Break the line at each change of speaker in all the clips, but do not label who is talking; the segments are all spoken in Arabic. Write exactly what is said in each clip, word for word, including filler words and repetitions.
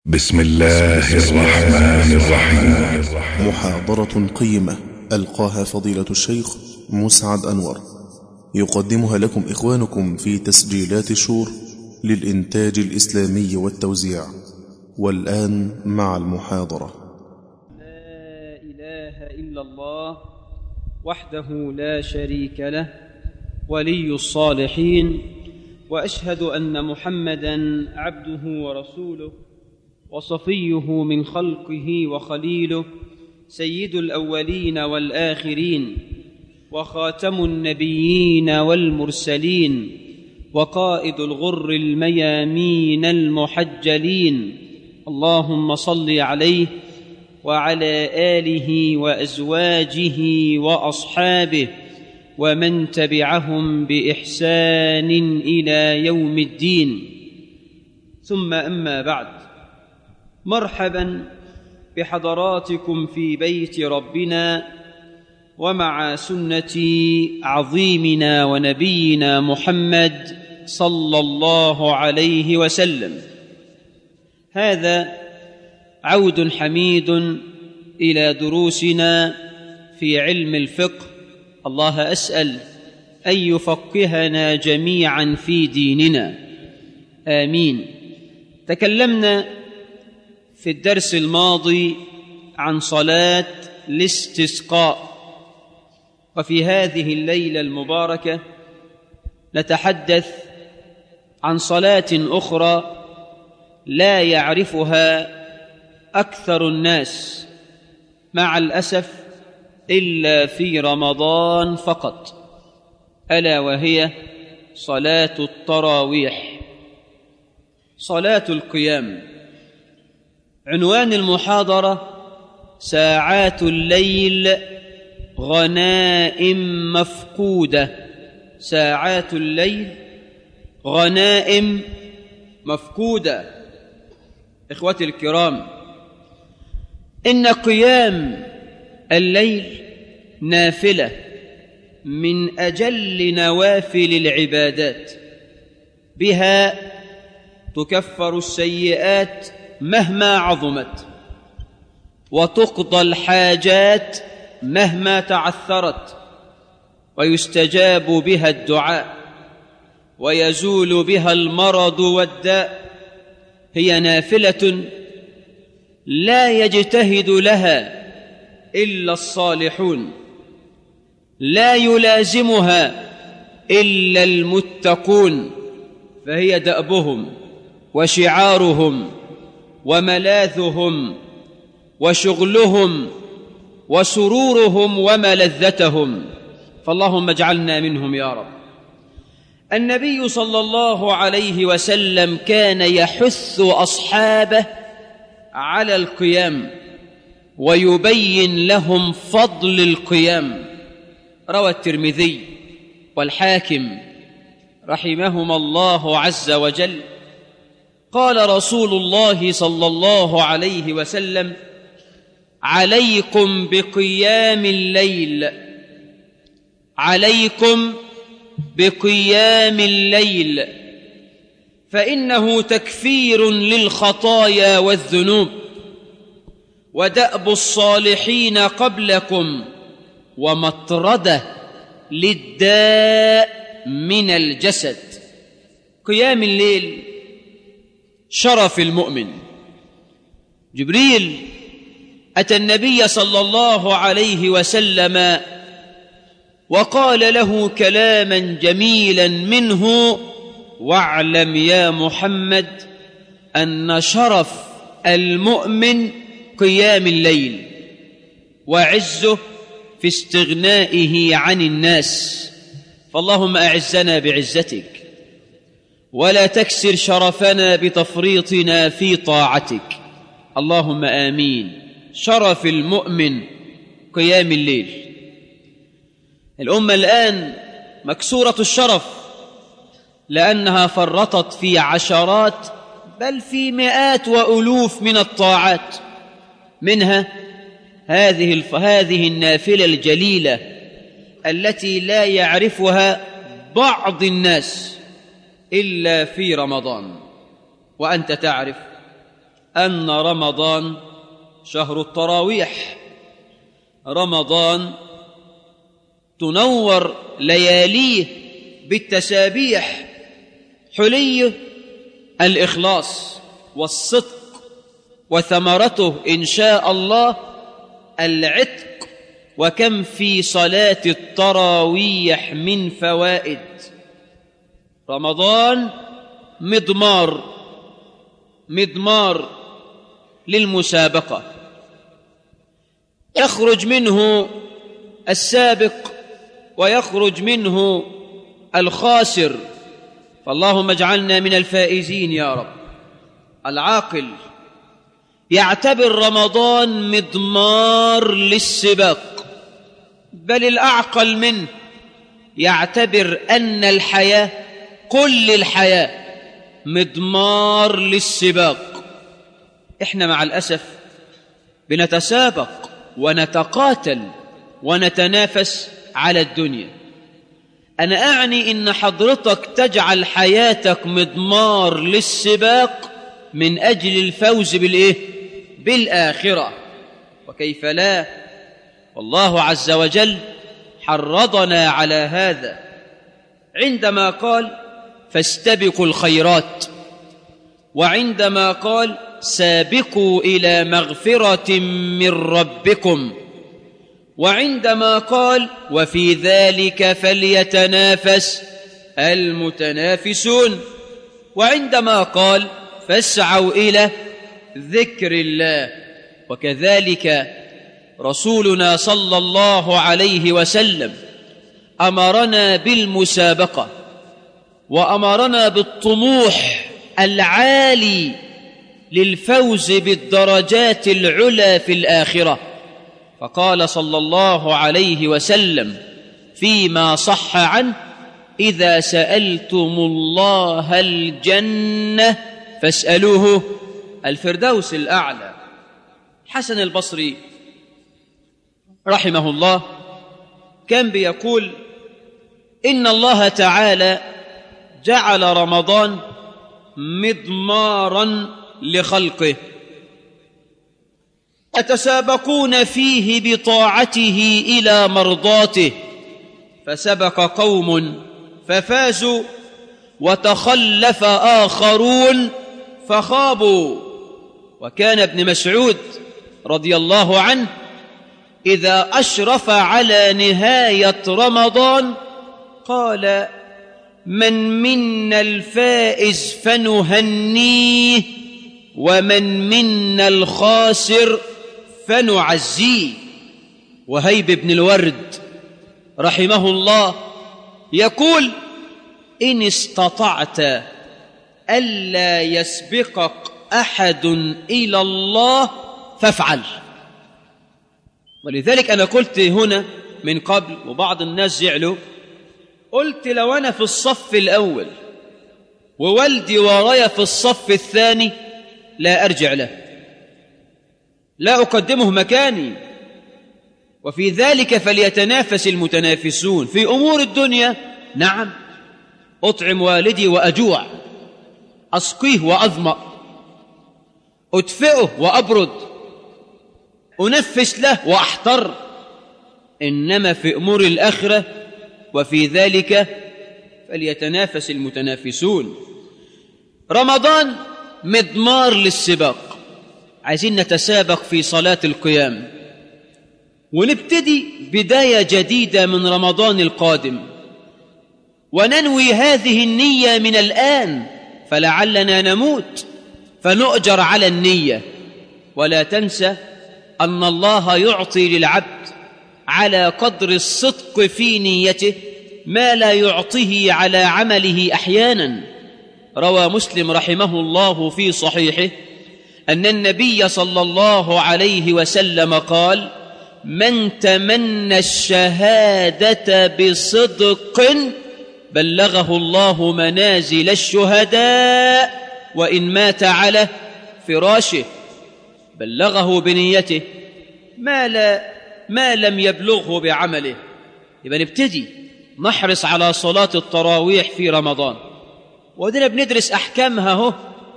بسم الله الرحمن الرحيم.
محاضرة قيمة ألقاها فضيلة الشيخ مسعد أنور، يقدمها لكم إخوانكم في تسجيلات شور للإنتاج الإسلامي والتوزيع. والآن مع المحاضرة.
لا إله إلا الله وحده لا شريك له ولي الصالحين، وأشهد أن محمدًا عبده ورسوله وصفيه من خلقه وخليله، سيد الأولين والآخرين وخاتم النبيين والمرسلين وقائد الغر الميامين المحجلين. اللهم صل عليه وعلى آله وأزواجه وأصحابه ومن تبعهم بإحسان إلى يوم الدين. ثم أما بعد، مرحبا بحضراتكم في بيت ربنا ومع سنة عظيمنا ونبينا محمد صلى الله عليه وسلم. هذا عود حميد إلى دروسنا في علم الفقه. الله أسأل أن يفقهنا جميعا في ديننا، آمين. تكلمنا في الدرس الماضي عن صلاة الاستسقاء، وفي هذه الليلة المباركة نتحدث عن صلاة أخرى لا يعرفها أكثر الناس مع الأسف إلا في رمضان فقط، ألا وهي صلاة التراويح، صلاة القيام. عنوان المحاضرة: ساعات الليل غنائم مفقودة. ساعات الليل غنائم مفقودة. إخوتي الكرام، إن قيام الليل نافلة من أجل نوافل العبادات، بها تكفر السيئات مهما عظمت، وتقضى الحاجات مهما تعثرت، ويستجاب بها الدعاء، ويزول بها المرض والداء. هي نافلة لا يجتهد لها إلا الصالحون، لا يلازمها إلا المتقون، فهي دأبهم وشعارهم وملاذهم وشغلهم وسرورهم وملذتهم، فاللهم اجعلنا منهم يا رب. النبي صلى الله عليه وسلم كان يحث أصحابه على القيام ويبين لهم فضل القيام. روى الترمذي والحاكم رحمهما الله عز وجل: قال رسول الله صلى الله عليه وسلم: عليكم بقيام الليل، عليكم بقيام الليل، فإنه تكفير للخطايا والذنوب، ودأب الصالحين قبلكم، ومطردة للداء من الجسد. قيام الليل شرف المؤمن. جبريل أتى النبي صلى الله عليه وسلم وقال له كلاما جميلا منه: واعلم يا محمد أن شرف المؤمن قيام الليل، وعزه في استغنائه عن الناس. فاللهم أعزنا بعزتك، ولا تكسر شرفنا بتفريطنا في طاعتك، اللهم آمين. شرف المؤمن قيام الليل. الأمة الآن مكسورة الشرف، لأنها فرطت في عشرات بل في مئات وألوف من الطاعات، منها هذه هذه النافلة الجليلة التي لا يعرفها بعض الناس إلا في رمضان. وأنت تعرف أن رمضان شهر التراويح، رمضان تنور لياليه بالتسابيح، حليه الإخلاص والصدق، وثمرته إن شاء الله العتق. وكم في صلاة التراويح من فوائد. رمضان مضمار مضمار للمسابقة، يخرج منه السابق ويخرج منه الخاسر، فاللهم اجعلنا من الفائزين يا رب. العاقل يعتبر رمضان مضمار للسباق، بل الأعقل منه يعتبر أن الحياة كل الحياة مضمار للسباق. إحنا مع الأسف بنتسابق ونتقاتل ونتنافس على الدنيا. أنا أعني إن حضرتك تجعل حياتك مضمار للسباق من أجل الفوز بالإيه؟ بالآخرة. وكيف لا؟ والله عز وجل حرضنا على هذا عندما قال فاستبقوا الخيرات، وعندما قال سابقوا إلى مغفرة من ربكم، وعندما قال وفي ذلك فليتنافس المتنافسون، وعندما قال فاسعوا إلى ذكر الله. وكذلك رسولنا صلى الله عليه وسلم أمرنا بالمسابقة، وأمرنا بالطموح العالي للفوز بالدرجات العلى في الآخرة. فقال صلى الله عليه وسلم فيما صح عنه إذا سألتم الله الجنة فاسألوه الفردوس الأعلى. حسن البصري رحمه الله كان بيقول إن الله تعالى جعل رمضان مضمارا لخلقه يتسابقون فيه بطاعته إلى مرضاته، فسبق قوم ففازوا وتخلف آخرون فخابوا. وكان ابن مسعود رضي الله عنه إذا أشرف على نهاية رمضان قال من منا الفائز فنهنيه، ومن منا الخاسر فنعزيه. وهيب بن الورد رحمه الله يقول إن استطعت ألا يسبقك أحد إلى الله فافعل. ولذلك أنا قلت هنا من قبل وبعض الناس زعلوا، قلت لو أنا في الصف الأول ووالدي ورايا في الصف الثاني لا أرجع له، لا أقدمه مكاني. وفي ذلك فليتنافس المتنافسون. في أمور الدنيا نعم أطعم والدي وأجوع، أسقيه وأظمأ، أدفئه وأبرد، أنفس له وأحتر. إنما في أمور الآخرة وفي ذلك فليتنافس المتنافسون. رمضان مضمار للسباق. عايزين نتسابق في صلاة القيام، ونبتدي بداية جديدة من رمضان القادم، وننوي هذه النية من الآن، فلعلنا نموت فنؤجر على النية. ولا تنسى أن الله يعطي للعبد على قدر الصدق في نيته ما لا يعطيه على عمله أحيانا. روى مسلم رحمه الله في صحيحه أن النبي صلى الله عليه وسلم قال من تمنى الشهادة بصدق بلغه الله منازل الشهداء وإن مات على فراشه. بلغه بنيته ما, لا ما لم يبلغه بعمله. يبقى نبتدي نحرص على صلاة التراويح في رمضان، ودينا بندرس أحكامها هو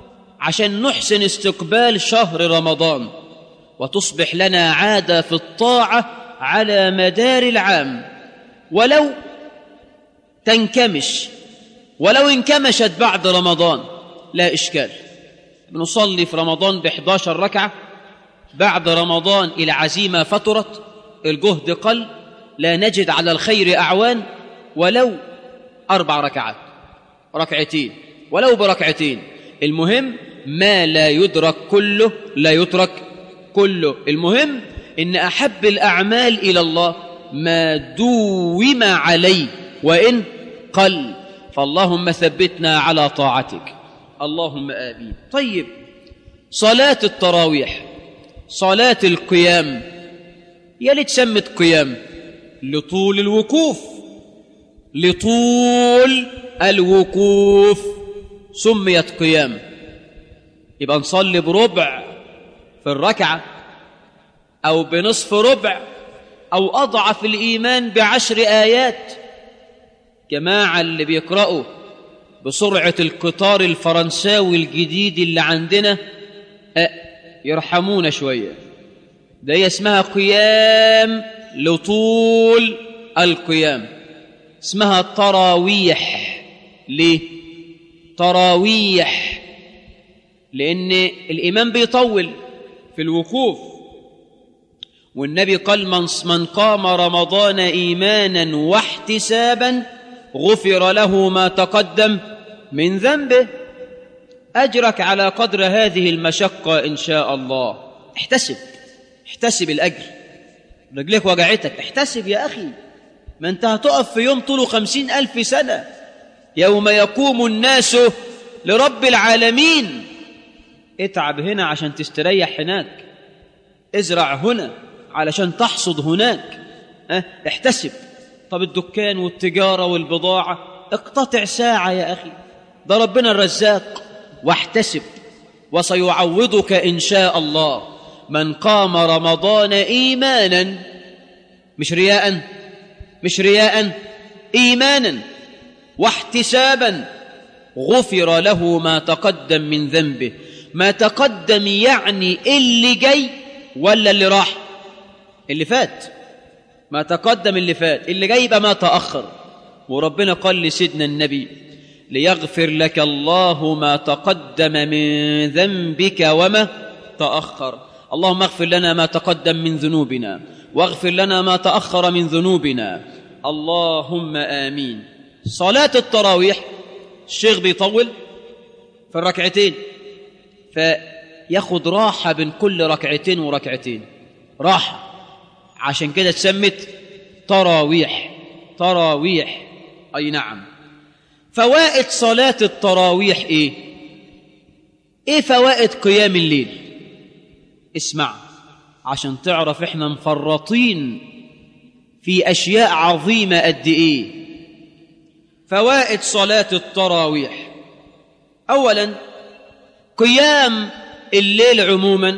عشان نحسن استقبال شهر رمضان وتصبح لنا عادة في الطاعة على مدار العام، ولو تنكمش ولو انكمشت بعد رمضان لا إشكال. بنصلي في رمضان بإحدى عشرة ركعة، بعد رمضان العزيمة فترت، الجهد قل، لا نجد على الخير أعوان، ولو أربع ركعات، ركعتين، ولو بركعتين، المهم ما لا يدرك كله لا يترك كله. المهم إن أحب الأعمال إلى الله ما دوم عليه وإن قل، فاللهم ثبتنا على طاعتك، اللهم آمين. طيب، صلاة التراويح، صلاة القيام، يا ليت سمت قيام لطول الوقوف، لطول الوقوف سميت قيام. يبقى نصلي بربع في الركعة أو بنصف ربع أو أضعف الإيمان بعشر آيات. جماعة اللي بيقرأوا بسرعة القطار الفرنساوي الجديد اللي عندنا أه يرحمونا شوية، ده هي اسمها قيام لطول القيام، اسمها تراويح. ليه تراويح؟ لأن الإمام بيطول في الوقوف، والنبي قال من, من قام رمضان إيمانا واحتسابا غفر له ما تقدم من ذنبه. أجرك على قدر هذه المشقة إن شاء الله. احتسب، احتسب الأجر. رجلك وجعتك، احتسب يا أخي، ما أنت هتقف في يوم طوله خمسين ألف سنة، يوم يقوم الناس لرب العالمين. اتعب هنا عشان تستريح هناك، ازرع هنا علشان تحصد هناك. اه؟ احتسب. طب الدكان والتجارة والبضاعة اقتطع ساعة يا أخي، ده ربنا الرزاق. واحتسب وسيعوضك إن شاء الله. من قام رمضان إيمانا، مش رياء، مش رياء، إيمانا واحتسابا غفر له ما تقدم من ذنبه. ما تقدم يعني اللي جاي ولا اللي راح؟ اللي فات. ما تقدم اللي فات، اللي جاي يبقى ما تأخر. وربنا قال لسيدنا النبي ليغفر لك الله ما تقدم من ذنبك وما تأخر. اللهم اغفر لنا ما تقدم من ذنوبنا واغفر لنا ما تأخر من ذنوبنا، اللهم آمين. صلاة التراويح الشيخ بيطول في الركعتين، فياخد راحة بين كل ركعتين وركعتين، راحة، عشان كده تسمت تراويح. تراويح أي نعم. فوائد صلاة التراويح إيه؟ إيه فوائد قيام الليل؟ اسمع عشان تعرف إحنا مفرطين في أشياء عظيمة قد إيه. فوائد صلاة التراويح: أولا قيام الليل عموما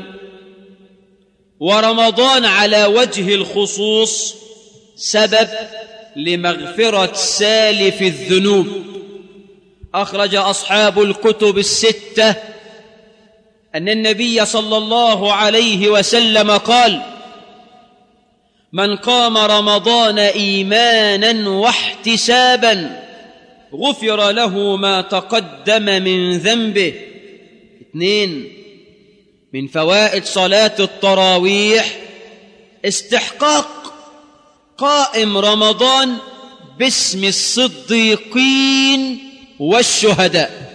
ورمضان على وجه الخصوص سبب لمغفرة سالف الذنوب. أخرج أصحاب الكتب الستة أن النبي صلى الله عليه وسلم قال: من قام رمضان إيمانا واحتسابا غفر له ما تقدم من ذنبه. اثنين، من فوائد صلاة التراويح استحقاق قائم رمضان باسم الصديقين والشهداء.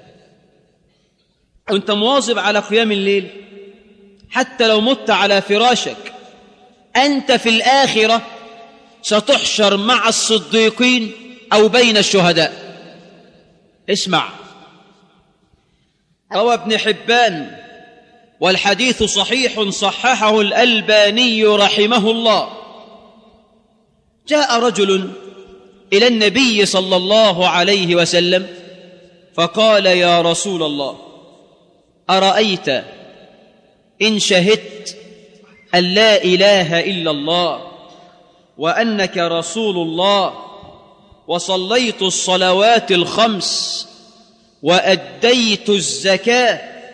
وانت مواظب على قيام الليل حتى لو مت على فراشك، أنت في الآخرة ستحشر مع الصديقين أو بين الشهداء. اسمع، روى ابن حبان والحديث صحيح صححه الألباني رحمه الله: جاء رجل إلى النبي صلى الله عليه وسلم فقال: يا رسول الله، أرأيت إن شهدت أن لا إله إلا الله وأنك رسول الله وصليت الصلوات الخمس وأديت الزكاة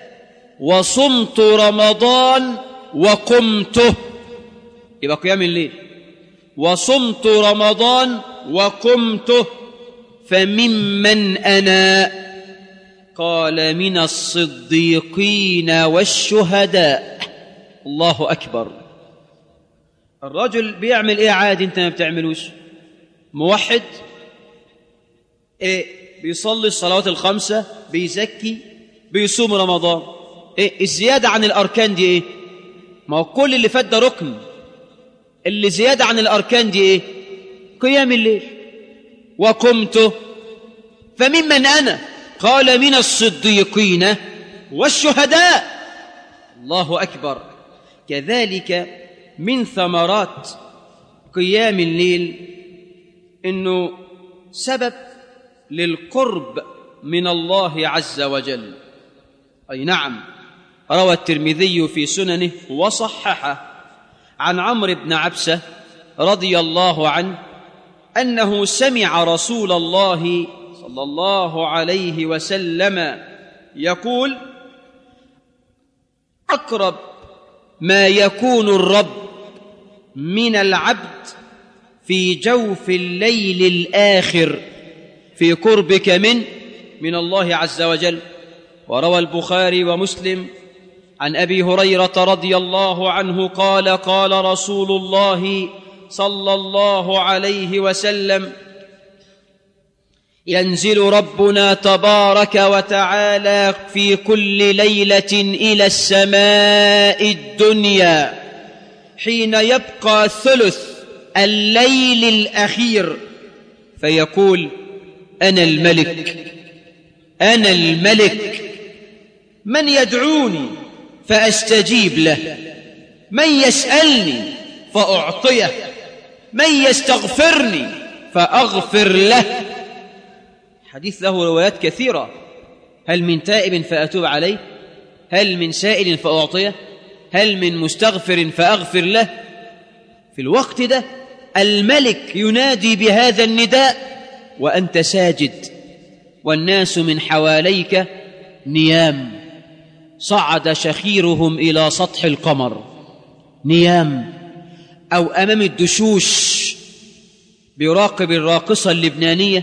وصمت رمضان وقمته، يبقى قيام الليل. وصمت رمضان وقمته، فممن أنا؟ قال من الصديقين والشهداء. الله أكبر. الرجل بيعمل إيه عادي أنت ما بتعملوش؟ موحد، إيه؟ بيصلي الصلوات الخمسة، بيزكي، بيصوم رمضان. إيه الزيادة عن الأركان دي؟ إيه؟ ما هو كل اللي فات ده ركن، اللي زيادة عن الأركان دي إيه؟ قيام الليل. وقمت، فممن أنا؟ قال من الصديقين والشهداء. الله أكبر. كذلك من ثمرات قيام الليل إنه سبب للقرب من الله عز وجل. أي نعم، روى الترمذي في سننه وصححه عن عمرو بن عبسة رضي الله عنه أنه سمع رسول الله صلى الله عليه وسلم يقول: أقرب ما يكون الرب من العبد في جوف الليل الآخر في قربك من من الله عز وجل. وروى البخاري ومسلم عن أبي هريرة رضي الله عنه قال: قال رسول الله صلى الله عليه وسلم: ينزل ربنا تبارك وتعالى في كل ليلة إلى السماء الدنيا حين يبقى ثلث الليل الأخير فيقول: أنا الملك، أنا الملك، من يدعوني فأستجيب له، من يسألني فأعطيه، من يستغفرني فأغفر له. حديث له روايات كثيرة. هل من تائب فأتوب عليه؟ هل من سائل فأعطيه؟ هل من مستغفر فأغفر له؟ في الوقت ده الملك ينادي بهذا النداء وأنت ساجد والناس من حواليك نيام، صعد شخيرهم إلى سطح القمر نيام، أو أمام الدشوش بيراقب الراقصة اللبنانية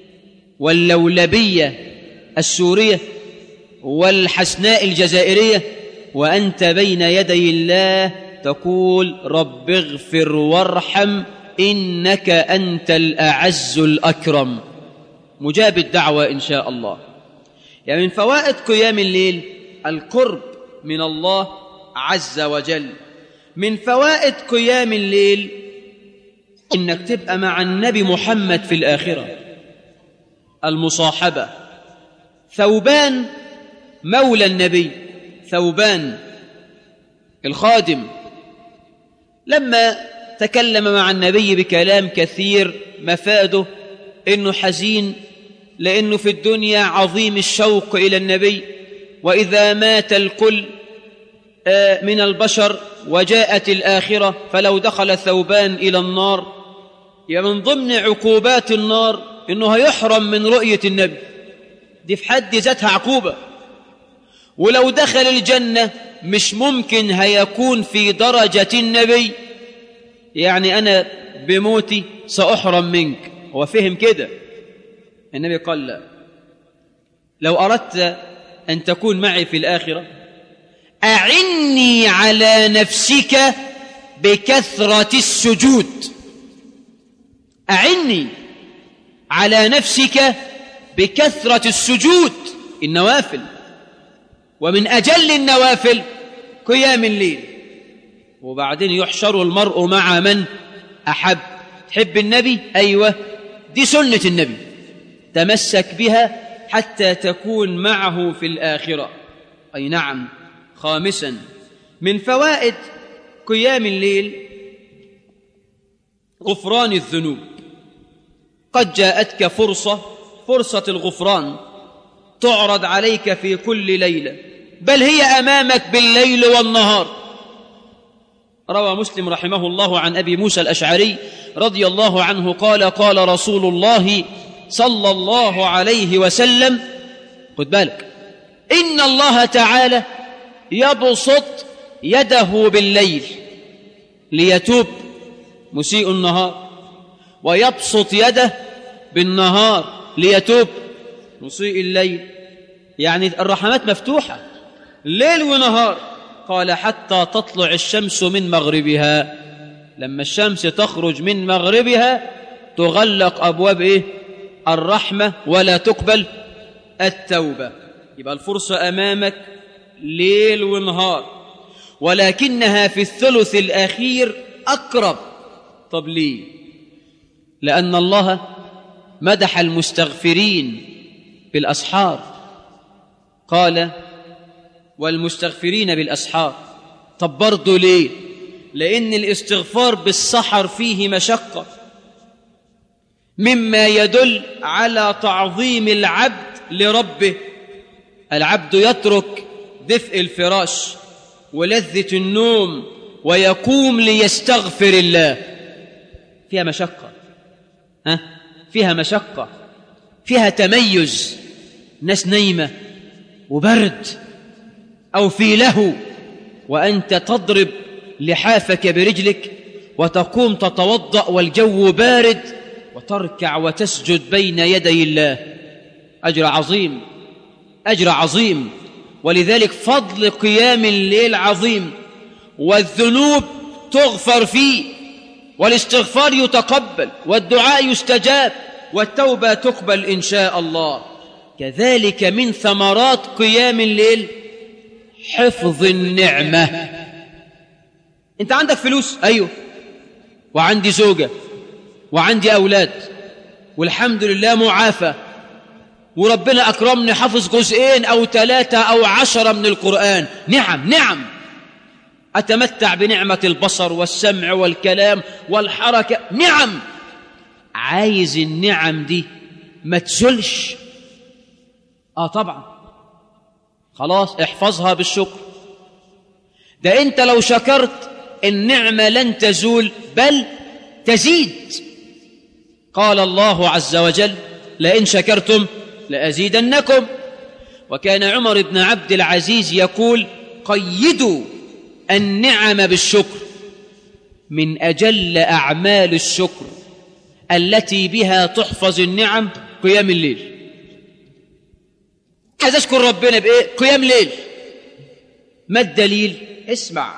واللولبية السورية والحسناء الجزائرية، وأنت بين يدي الله تقول: رب اغفر وارحم إنك أنت الأعز الأكرم. مجاب الدعوة إن شاء الله. يعني من فوائد قيام الليل القرب من الله عز وجل. من فوائد قيام الليل إنك تبقى مع النبي محمد في الآخرة، المصاحبة. ثوبان مولى النبي، ثوبان الخادم، لما تكلم مع النبي بكلام كثير مفاده إنه حزين لأنه في الدنيا عظيم الشوق إلى النبي، وإذا مات الكل من البشر وجاءت الآخرة فلو دخل ثوبان إلى النار، من ضمن عقوبات النار إنه هيحرم من رؤية النبي، دي في حد ذاتها عقوبة. ولو دخل الجنة مش ممكن هيكون في درجة النبي، يعني أنا بموتي سأحرم منك. هو فهم كده. النبي قال: لا، لو أردت أن تكون معي في الآخرة أعني على نفسك بكثرة السجود، أعني على نفسك بكثرة السجود، النوافل. ومن أجل النوافل قيام الليل. وبعدين يحشر المرء مع من أحب. تحب النبي؟ أيوة، دي سنة النبي، تمسك بها حتى تكون معه في الآخرة. أي نعم. خامسا من فوائد قيام الليل غفران الذنوب. قد جاءتك فرصة فرصة الغفران تعرض عليك في كل ليلة، بل هي أمامك بالليل والنهار. روى مسلم رحمه الله عن أبي موسى الأشعري رضي الله عنه قال: قال رسول الله صلى الله عليه وسلم، خد بالك، إن الله تعالى يبسط يده بالليل ليتوب مسيء النهار، ويبسط يده بالنهار ليتوب مسيء الليل. يعني الرحمات مفتوحة ليل ونهار. قال حتى تطلع الشمس من مغربها، لما الشمس تخرج من مغربها تغلق أبواب إيه؟ الرحمة ولا تقبل التوبة. يبقى الفرصة أمامك ليل ونهار، ولكنها في الثلث الأخير أقرب. طب ليه؟ لأن الله مدح المستغفرين بالأسحار، قال والمستغفرين بالأسحار. طب برضو ليه؟ لأن الاستغفار بالسحر فيه مشقة، مما يدل على تعظيم العبد لربه. العبد يترك دفء الفراش ولذة النوم ويقوم ليستغفر الله. فيها مشقة، ها؟ فيها مشقة، فيها تميز، ناس نايمة وبرد أو في لهو، وأنت تضرب لحافك برجلك وتقوم تتوضأ والجو بارد وتركع وتسجد بين يدي الله. أجر عظيم، أجر عظيم. ولذلك فضل قيام الليل عظيم، والذنوب تغفر فيه، والاستغفار يتقبل، والدعاء يستجاب، والتوبة تقبل إن شاء الله. كذلك من ثمرات قيام الليل حفظ النعمة. أنت عندك فلوس؟ أيوه، وعندي زوجة وعندي أولاد والحمد لله معافى، وربنا أكرمني حفظ جزئين أو ثلاثة أو عشرة من القرآن. نعم نعم، أتمتع بنعمة البصر والسمع والكلام والحركة. نعم، عايز النعم دي ما تزلش. آه طبعا، خلاص احفظها بالشكر. ده أنت لو شكرت النعمة لن تزول بل تزيد. قال الله عز وجل لئن شكرتم لأزيدنكم. وكان عمر بن عبد العزيز يقول قيدوا النعم بالشكر. من أجل أعمال الشكر التي بها تحفظ النعم قيام الليل. عايز أشكر ربنا بإيه؟ قيام ليل. ما الدليل؟ اسمع،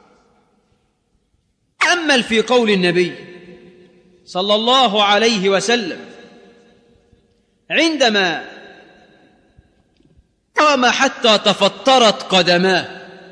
تأمل في قول النبي صلى الله عليه وسلم عندما قام حتى تفطرت قدماه،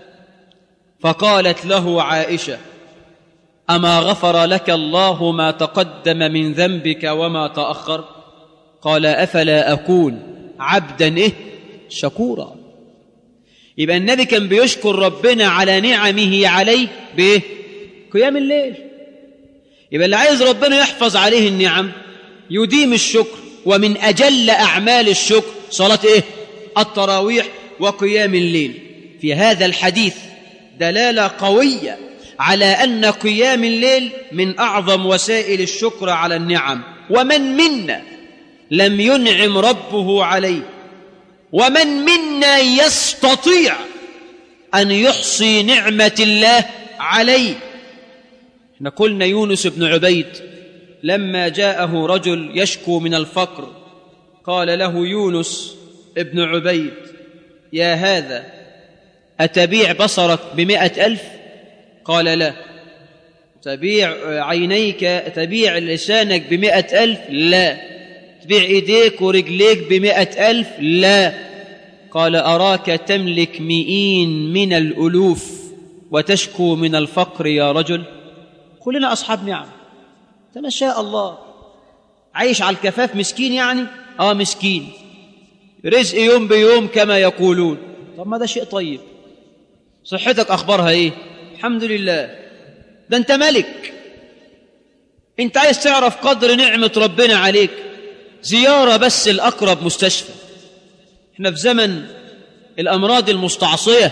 فقالت له عائشة أما غفر لك الله ما تقدم من ذنبك وما تأخر؟ قال أفلا أكون عبدا إيه؟ شكورا. يبقى النبي كان بيشكر ربنا على نعمه عليه بإيه؟ قيام الليل. يبقى اللي عايز ربنا يحفظ عليه النعم يديم الشكر. ومن أجل أعمال الشكر صلاة إيه؟ التراويح وقيام الليل. في هذا الحديث دلالة قوية على أن قيام الليل من أعظم وسائل الشكر على النعم. ومن منا لم ينعم ربه عليه؟ ومن منا يستطيع أن يحصي نعمة الله عليه؟ احنا قلنا يونس بن عبيد لما جاءه رجل يشكو من الفقر قال له يونس ابن عبيد يا هذا أتبيع بصرك بمئة ألف؟ قال لا. تبيع عينيك تبيع لسانك بمئة ألف؟ لا. تبيع إيديك ورجليك بمئة ألف؟ لا. قال أراك تملك مئين من الألوف وتشكو من الفقر يا رجل. كلنا أصحاب نعم، ما شاء الله. عايش على الكفاف مسكين يعني؟ آه مسكين، رزق يوم بيوم كما يقولون. طب ما ده شيء طيب. صحتك أخبارها إيه؟ الحمد لله. ده أنت ملك. أنت عايز تعرف قدر نعمة ربنا عليك؟ زيارة بس الأقرب مستشفى. احنا في زمن الأمراض المستعصية،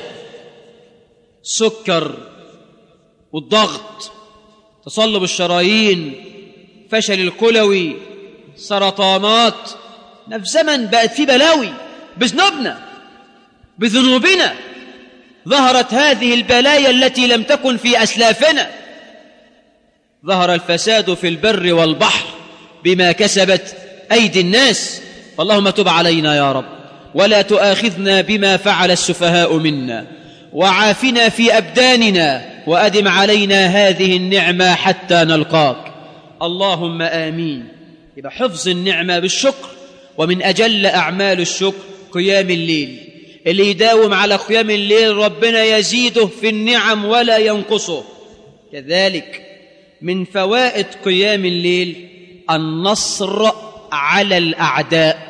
السكر والضغط، تصلب الشرايين، فشل الكلوي، سرطانات. في زمن بقت فيه بلاوي بذنوبنا بذنوبنا. ظهرت هذه البلايا التي لم تكن في أسلافنا. ظهر الفساد في البر والبحر بما كسبت أيدي الناس. اللهم تب علينا يا رب، ولا تؤاخذنا بما فعل السفهاء منا، وعافنا في أبداننا، وأدم علينا هذه النعمة حتى نلقاك. اللهم آمين. يبقى حفظ النعمة بالشكر، ومن أجل أعمال الشكر قيام الليل. اللي يداوم على قيام الليل ربنا يزيده في النعم ولا ينقصه. كذلك من فوائد قيام الليل النصر على الأعداء.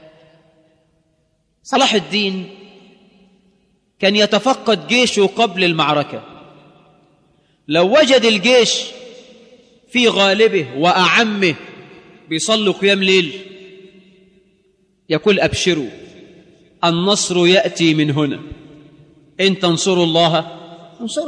صلاح الدين كان يتفقد جيشه قبل المعركة. لو وجد الجيش في غالبه وأعمه بيصلوا قيام ليل يقول أبشروا النصر يأتي من هنا، إن تنصروا الله انصروا.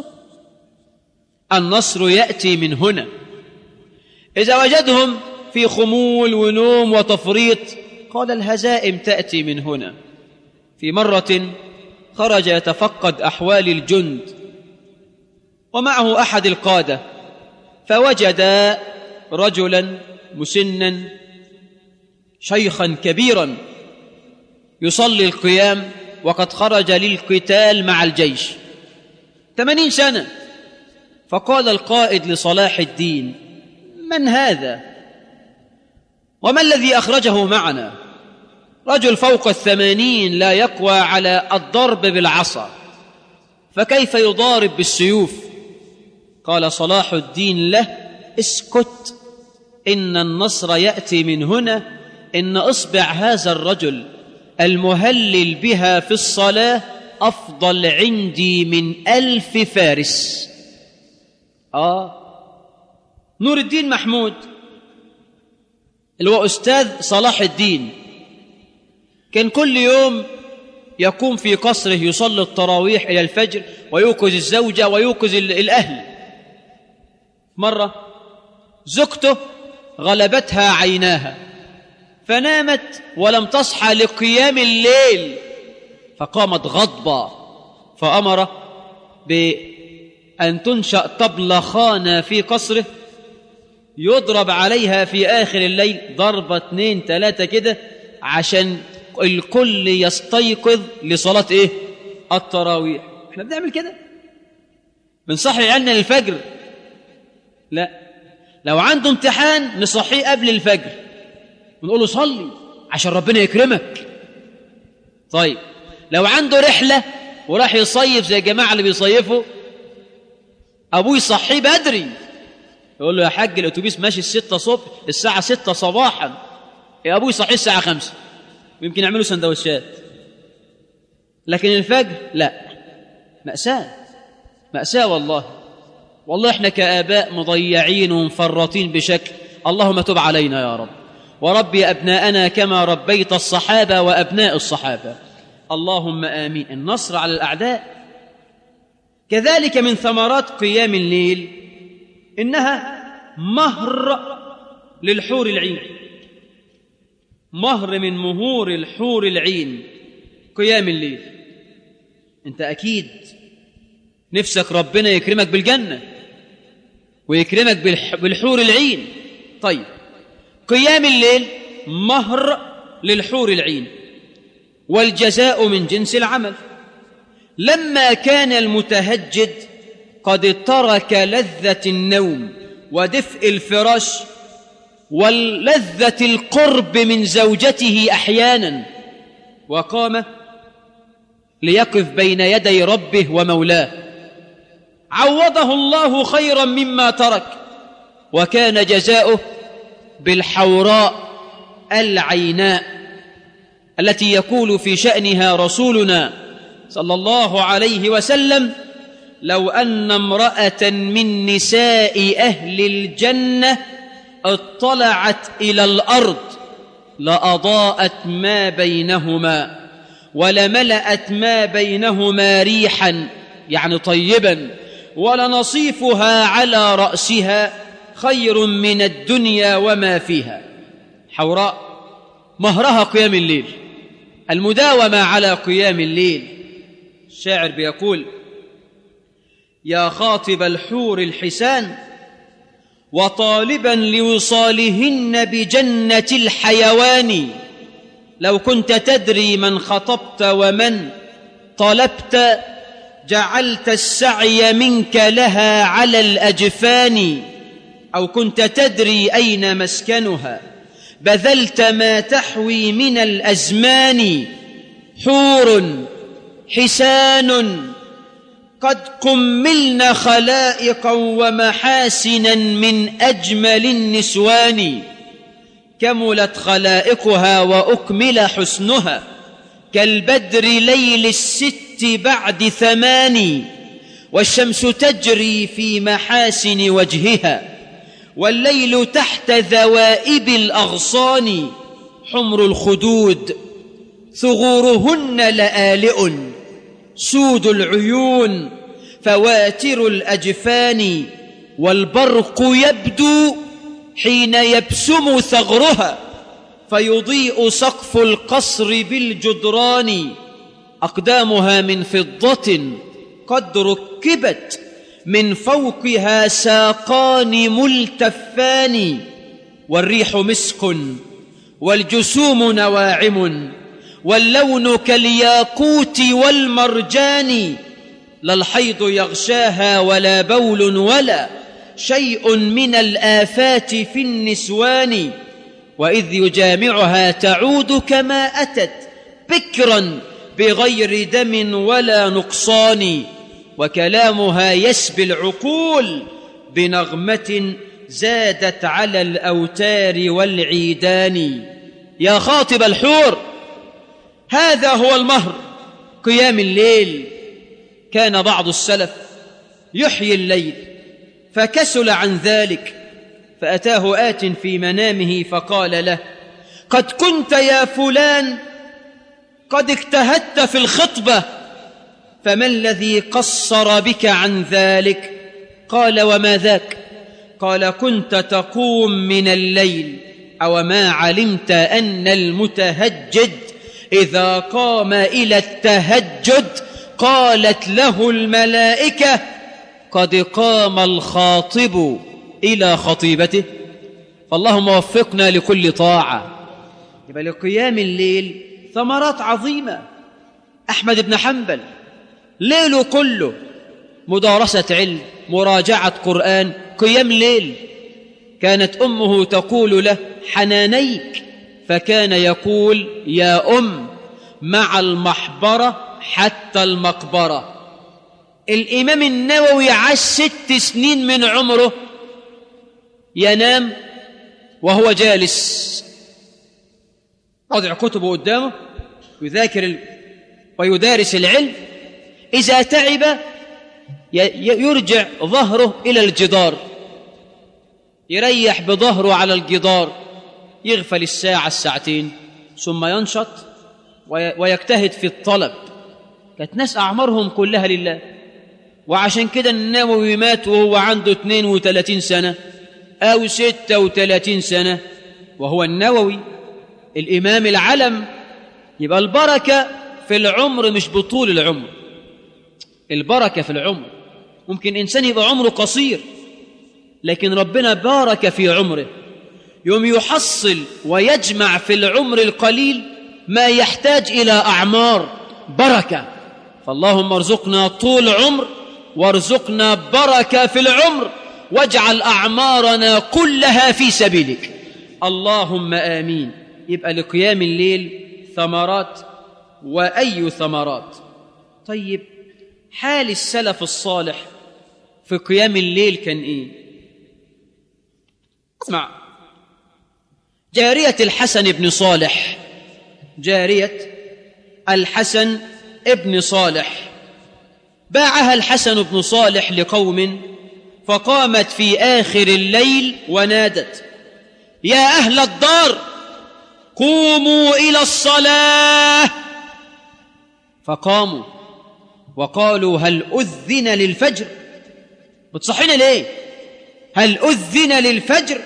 النصر يأتي من هنا. إذا وجدهم في خمول ونوم وتفريط قال الهزائم تأتي من هنا. في مرة خرج يتفقد أحوال الجند ومعه أحد القادة، فوجد رجلا مسنا شيخا كبيرا يصلي القيام وقد خرج للقتال مع الجيش ثمانين سنة. فقال القائد لصلاح الدين من هذا وما الذي أخرجه معنا؟ رجل فوق الثمانين لا يقوى على الضرب بالعصا، فكيف يضارب بالسيوف؟ قال صلاح الدين له اسكت، إن النصر يأتي من هنا، إن إصبع هذا الرجل المهلل بها في الصلاة أفضل عندي من ألف فارس. آه نور الدين محمود اللي هو أستاذ صلاح الدين كان كل يوم يقوم في قصره يصلي التراويح إلى الفجر ويوقظ الزوجة ويوقظ الأهل. مرة زوجته غلبتها عيناها فنامت ولم تصحى لقيام الليل، فقامت غضبة فأمر بأن تنشأ طبلخانة في قصره يضرب عليها في آخر الليل ضربة اثنين ثلاثة كده عشان الكل يستيقظ لصلاة إيه؟ التراويح. احنا بنعمل كده، بنصحي عيالنا للفجر؟ لا، لو عنده امتحان نصحيه قبل الفجر ونقول له صلي عشان ربنا يكرمك. طيب لو عنده رحلة وراح يصيف زي الجماعة اللي بيصيفوا أبوه يصحيه بدري يقول له يا حاج الأتوبيس ماشي الستة صبح الساعة ستة صباحا، يا أبوه يصحيه الساعة خمسة ويمكن يعملوا سندوتشات. لكن الفجر لا، مأساة مأساة والله. والله احنا كآباء مضيعين ومفرطين بشكل. اللهم تب علينا يا رب، وربي أبناءنا كما ربيت الصحابة وأبناء الصحابة. اللهم آمين. النصر على الأعداء. كذلك من ثمرات قيام الليل إنها مهر للحور العين، مهر من مهور الحور العين قيام الليل. انت أكيد نفسك ربنا يكرمك بالجنة ويكرمك بالحور العين. طيب قيام الليل مهر للحور العين والجزاء من جنس العمل. لما كان المتهجد قد ترك لذة النوم ودفء الفراش ولذة القرب من زوجته أحيانا وقام ليقف بين يدي ربه ومولاه، عوضه الله خيرا مما ترك، وكان جزاؤه بالحوراء العيناء التي يقول في شأنها رسولنا صلى الله عليه وسلم لو أن امرأة من نساء أهل الجنة اطلعت إلى الأرض لأضاءت ما بينهما ولملأت ما بينهما ريحا يعني طيبا ولنصيفها على رأسها خير من الدنيا وما فيها. حوراء مهرها قيام الليل، المداومة على قيام الليل. الشاعر بيقول يا خاطب الحور الحسان وطالبا لوصالهن بجنة الحيوان، لو كنت تدري من خطبت ومن طلبت جعلت السعي منك لها على الأجفان، أو كنت تدري أين مسكنها بذلت ما تحوي من الأزمان. حور حسان قد كملن خلائقا ومحاسنا من أجمل النسوان، كملت خلائقها وأكمل حسنها كالبدر ليل الست بعد ثمان، والشمس تجري في محاسن وجهها والليل تحت ذوائب الأغصان. حمر الخدود ثغورهن لآلئ سود العيون فواتر الأجفان، والبرق يبدو حين يبسم ثغرها فيضيء سقف القصر بالجدران. أقدامها من فضة قد ركبت من فوقها ساقان ملتفان، والريح مسك والجسوم نواعم واللون كالياقوت والمرجان. لا الحيض يغشاها ولا بول ولا شيء من الآفات في النسوان، وإذ يجامعها تعود كما أتت بكرا بغير دم ولا نقصان، وكلامها يسبي العقول بنغمة زادت على الأوتار والعيدان. يا خاطب الحور هذا هو المهر، قيام الليل. كان بعض السلف يحيي الليل فكسل عن ذلك، فأتاه آت في منامه فقال له: قد كنت يا فلان قد اجتهدت في الخطبة، فما الذي قصر بك عن ذلك؟ قال: وما ذاك؟ قال: كنت تقوم من الليل، أو ما علمت أن المتهجد إذا قام إلى التهجد قالت له الملائكة: قد قام الخاطب إلى خطيبته. فاللهم وفقنا لكل طاعة. يبقى لقيام الليل ثمرات عظيمة. أحمد بن حنبل ليله كله مدارسة علم، مراجعة قرآن، قيام ليل. كانت أمه تقول له: حنانيك، فكان يقول: يا أم، مع المحبرة حتى المقبرة. الإمام النووي عاش ست سنين من عمره ينام وهو جالس، وضع كتبه قدامه يذاكر ويدارس العلم. إذا تعب يرجع ظهره إلى الجدار، يريح بظهره على الجدار، يغفل الساعة الساعتين، ثم ينشط ويجتهد في الطلب. كانت ناس أعمارهم كلها لله. وعشان كده النووي مات وهو عنده اثنين وثلاثين سنة أو ستة وثلاثين سنة، وهو النووي الإمام العلم. يبقى البركة في العمر مش بطول العمر، البركة في العمر. ممكن إنسان يبقى عمره قصير لكن ربنا بارك في عمره، يوم يحصل ويجمع في العمر القليل ما يحتاج إلى أعمار بركة. فاللهم ارزقنا طول عمر وارزقنا بركة في العمر، واجعل أعمارنا كلها في سبيلك، اللهم آمين. يبقى لقيام الليل ثمرات، وأي ثمرات. طيب حال السلف الصالح في قيام الليل كان إيه؟ اسمع. جارية الحسن بن صالح، جارية الحسن ابن صالح، باعها الحسن بن صالح لقوم، فقامت في آخر الليل ونادت: يا أهل الدار قوموا إلى الصلاة. فقاموا وقالوا: هل أذن للفجر؟ بتصحينا ليه؟ هل أذن للفجر؟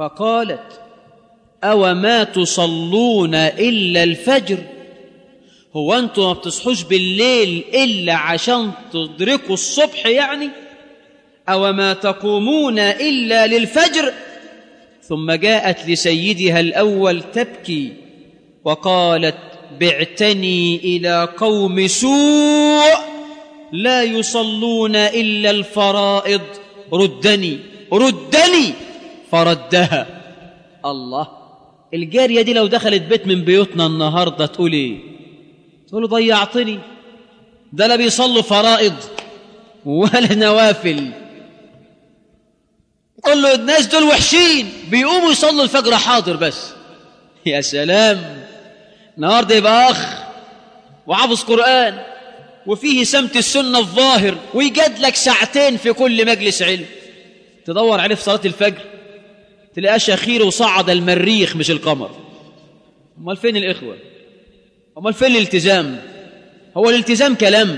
فقالت: أو ما تصلون إلا الفجر؟ هو أنتم ما بتصحوش بالليل إلا عشان تدركوا الصبح يعني؟ أو ما تقومون إلا للفجر؟ ثم جاءت لسيدها الأول تبكي وقالت بعتني إلى قوم سوء لا يصلون إلا الفرائض، ردني ردني، فردها. الله، الجارية دي لو دخلت بيت من بيوتنا النهاردة تقول ايه؟ تقول ضيعتني، ده لا بيصلوا فرائض ولا نوافل. قل له الناس دول وحشين، بيقوموا يصلوا الفجر حاضر بس. يا سلام، النهارده يبقى اخ وحافظ قرآن وفيه سمت السنة الظاهر ويجادلك ساعتين في كل مجلس علم، تدور عليه في صلاة الفجر تلاقيه شخير وصعد المريخ مش القمر. امال فين الإخوة؟ امال فين الالتزام؟ هو الالتزام كلام؟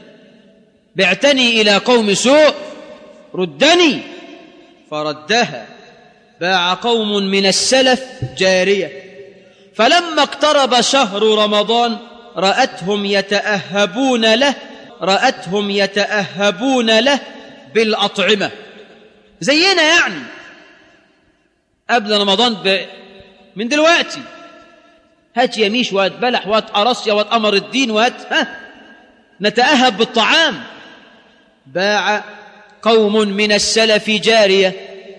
بعتني إلى قوم سوء ردني، فردها. باع قوم من السلف جارية، فلما اقترب شهر رمضان رأتهم يتأهبون له رأتهم يتأهبون له بالأطعمة، زينا يعني قبل رمضان ب... من دلوقتي، هات يميش وهات بلح وهات قرصية وهات قمر الدين وهات ها نتأهب بالطعام. باع قوم من السلف جارية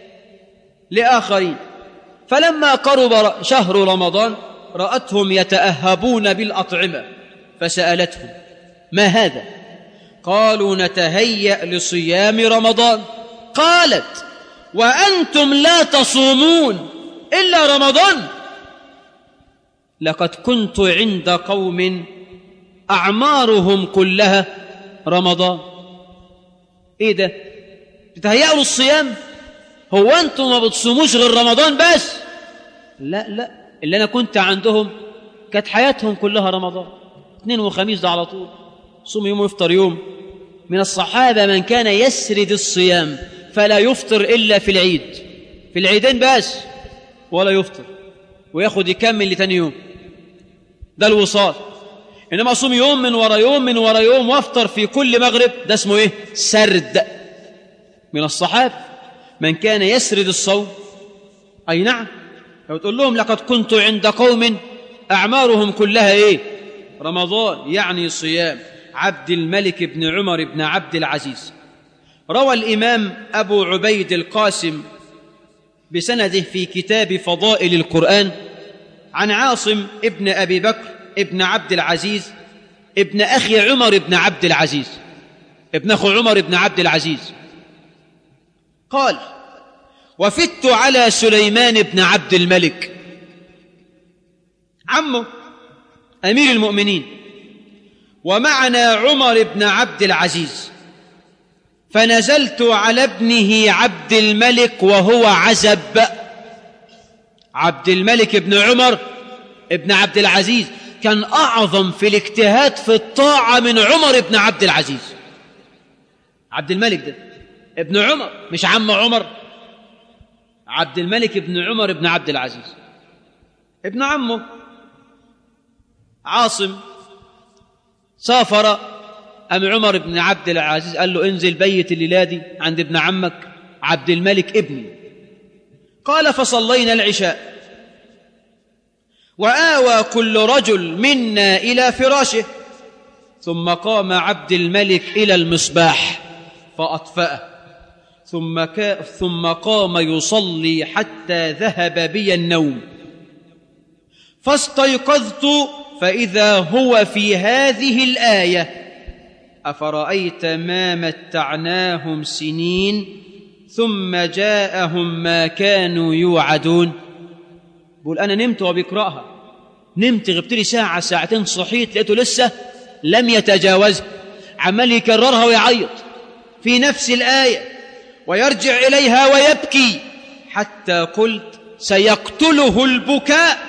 لآخرين، فلما قرب شهر رمضان رأتهم يتأهبون بالأطعمة، فسألتهم ما هذا؟ قالوا نتهيأ لصيام رمضان. قالت وأنتم لا تصومون إلا رمضان؟ لقد كنت عند قوم أعمارهم كلها رمضان. إيه ده؟ تتهيأوا للصيام؟ هو أنتم ما بتصوموش غير رمضان بس؟ لا لا، اللي أنا كنت عندهم كانت حياتهم كلها رمضان، اثنين وخميس ده على طول، صوم يوم ويفطر يوم. من الصحابة من كان يسرد الصيام فلا يفطر إلا في العيد، في العيدين بس، ولا يفطر وياخد يكمل لتاني يوم، ده الوصال. إنما صوم يوم من ورا يوم من ورا يوم وافطر في كل مغرب، ده اسمه إيه؟ سرد. من الصحابة من كان يسرد الصوم، أي نعم. لو تقول لهم لقد كنت عند قوم أعمارهم كلها إيه؟ رمضان، يعني صيام. عبد الملك بن عمر بن عبد العزيز روى الإمام أبو عبيد القاسم بسنده في كتاب فضائل القرآن عن عاصم ابن أبي بكر ابن عبد العزيز ابن أخي عمر بن عبد العزيز، ابن أخو عمر بن عبد العزيز، قال وفدت على سليمان بن عبد الملك عمه أمير المؤمنين، ومعنا عمر بن عبد العزيز، فنزلت على ابنه عبد الملك وهو عزب. عبد الملك بن عمر ابن عبد العزيز كان أعظم في الاجتهاد في الطاعة من عمر بن عبد العزيز. عبد الملك ده ابن عمر، مش عم عمر، عبد الملك بن عمر بن عبد العزيز ابن عمه عاصم. سافر أم عمر بن عبد العزيز قال له انزل بيت الليلة دي عند ابن عمك عبد الملك ابني. قال فصلينا العشاء وآوى كل رجل منا إلى فراشه، ثم قام عبد الملك إلى المصباح فأطفأه، ثم, كا ثم قام يصلي حتى ذهب بي النوم، فاستيقظت فإذا هو في هذه الآية أفرأيت ما متعناهم سنين ثم جاءهم ما كانوا يوعدون. بقول أنا نمت وبيقرأها، نمت غبت لي ساعة ساعتين، صحيت لقيته لسه لم يتجاوز، عمال يكررها ويعيط في نفس الآية ويرجع إليها ويبكي، حتى قلت سيقتله البكاء،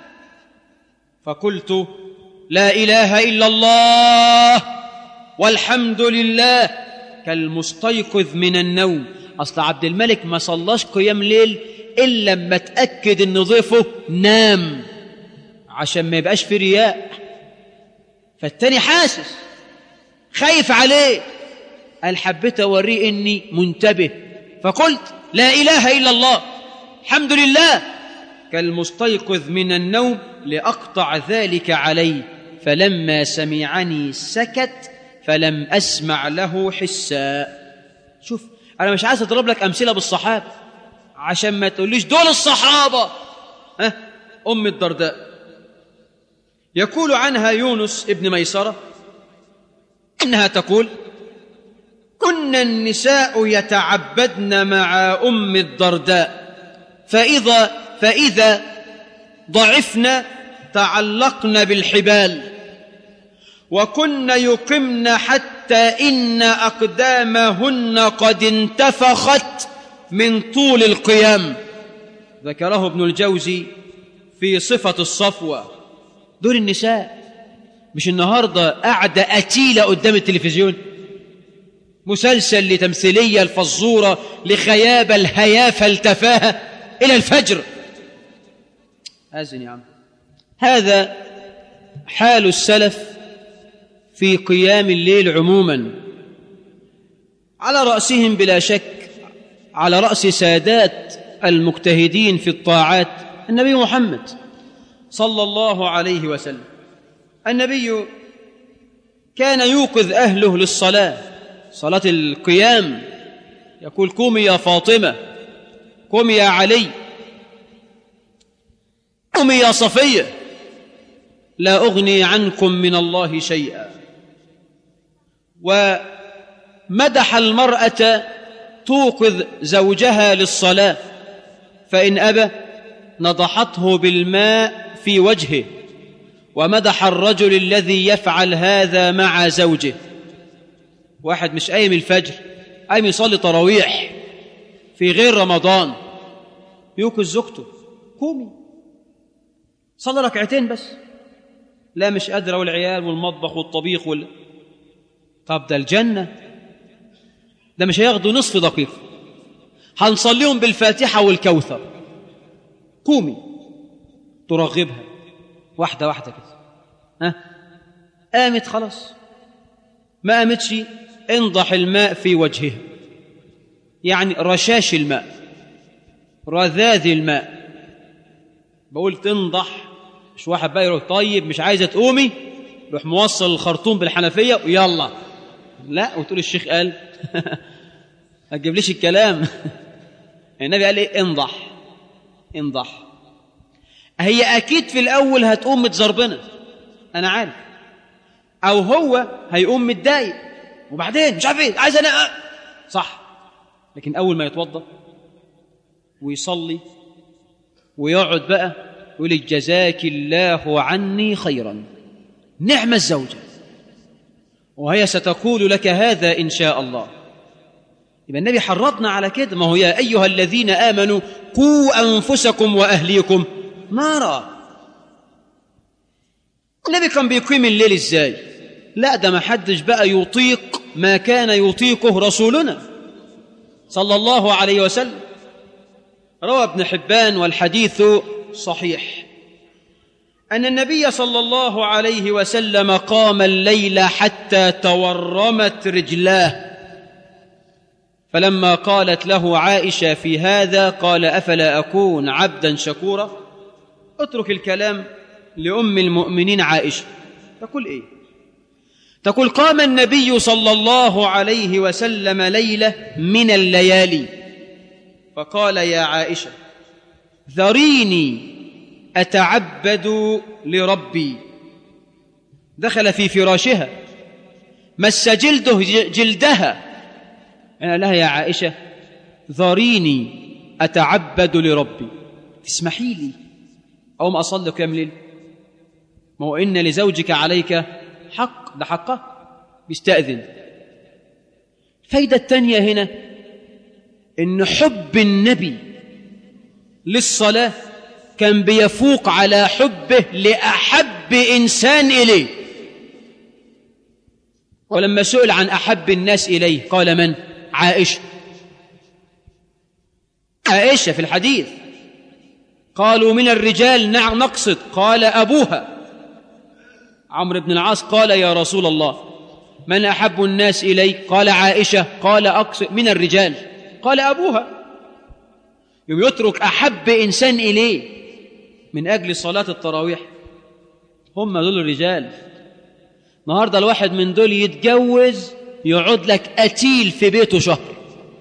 فقلت لا إله إلا الله والحمد لله كالمستيقظ من النوم. أصل عبد الملك ما صلاش قيام ليل إلا لما تأكد إن ضيفه نام، عشان ما يبقاش في رياء. فالتاني حاسس خايف عليه، قال حبيت أوريه إني منتبه، فقلت لا إله إلا الله الحمد لله كالمستيقظ من النوم لأقطع ذلك عليه، فلما سمعني سكت فلم أسمع له حسا. شوف أنا مش عايز أضرب لك أمثلة بالصحابة عشان ما تقوليش دول الصحابة. أه؟ أم الدرداء يقول عنها يونس ابن ميسرة إنها تقول كنا النساء يتعبدن مع أم الدرداء فإذا, فإذا ضعفن تعلقن بالحبال، وكن يقمن حتى إن أقدامهن قد انتفخت من طول القيام. ذكره ابن الجوزي في صفة الصفوة. دول النساء مش النهاردة قاعدة أتيلة قدام التلفزيون، مسلسل لتمثيلية الفزورة لخيابة الهيافة التفاهة إلى الفجر. أزن يا عم. هذا حال السلف في قيام الليل عموما، على رأسهم بلا شك على رأس سادات المجتهدين في الطاعات النبي محمد صلى الله عليه وسلم. النبي كان يوقظ أهله للصلاة، صلاة القيام، يقول قومي يا فاطمة، قومي يا علي، قومي يا صفية، لا أغني عنكم من الله شيئا. ومدح المرأة توقظ زوجها للصلاة، فإن أبى نضحته بالماء في وجهه. ومدح الرجل الذي يفعل هذا مع زوجه. واحد مش قايم الفجر، قايم يصلي تراويح في غير رمضان، يوقظ زوجته قومي صلي ركعتين بس، لا مش قادرة والعيال والمطبخ والطبيخ وال... طب ده الجنة، ده مش هياخدوا نصف دقيقة، هنصليهم بالفاتحة والكوثر، قومي ترغبها واحدة واحدة كده. ها قامت خلاص، ما قامتش انضح الماء في وجهها، يعني رشاش الماء، رذاذ الماء. بقول تنضح، مش واحد بقى يروح طيب مش عايزة تقومي روح موصل الخرطوم بالحنفية ويلا، لا وتقول الشيخ قال ما تجيبليش الكلام. النبي قال ايه؟ انضح انضح. هي اكيد في الاول هتقوم متزربنه، انا عارف، او هو هيقوم متضايق وبعدين مش عارف ايه عايز انا صح، لكن اول ما يتوضا ويصلي ويقعد بقى يقول جزاك الله عني خيرا، نعم الزوجه، وهي ستقول لك هذا ان شاء الله. يبقى النبي حرضنا على كده، ما هو يا ايها الذين امنوا قوا انفسكم واهليكم نارا. النبي كان بيقيم الليل ازاي؟ لا ده ما حدش بقى يطيق ما كان يطيقه رسولنا صلى الله عليه وسلم. روى ابن حبان والحديث صحيح أن النبي صلى الله عليه وسلم قام الليل حتى تورمت رجلاه، فلما قالت له عائشة في هذا قال أفلا أكون عبدا شكورا. اترك الكلام لأم المؤمنين عائشة، تقول إيه؟ تقول قام النبي صلى الله عليه وسلم ليلة من الليالي فقال يا عائشة ذريني أتعبد لربي. دخل في فراشها مس جلده جلدها، أنا لها يا عائشة ذريني أتعبد لربي، تسمحي لي أو ما أصلي قيام ليل؟ ما هو إن لزوجك عليك حق، ده حقه بيستأذن. الفايدة الثانية هنا إن حب النبي للصلاة كان بيفوق على حبه لأحب إنسان إليه. ولما سئل عن أحب الناس إليه قال من؟ عائشة. عائشة في الحديث قالوا من الرجال نعم نقصد، قال أبوها عمرو بن العاص قال يا رسول الله من أحب الناس إليك؟ قال عائشة. قال أقصد من الرجال؟ قال أبوها. يوم يترك أحب إنسان إليه من أجل صلاة التراويح. هم دول الرجال. النهارده الواحد من دول يتجوز يقعد لك قتيل في بيته شهر،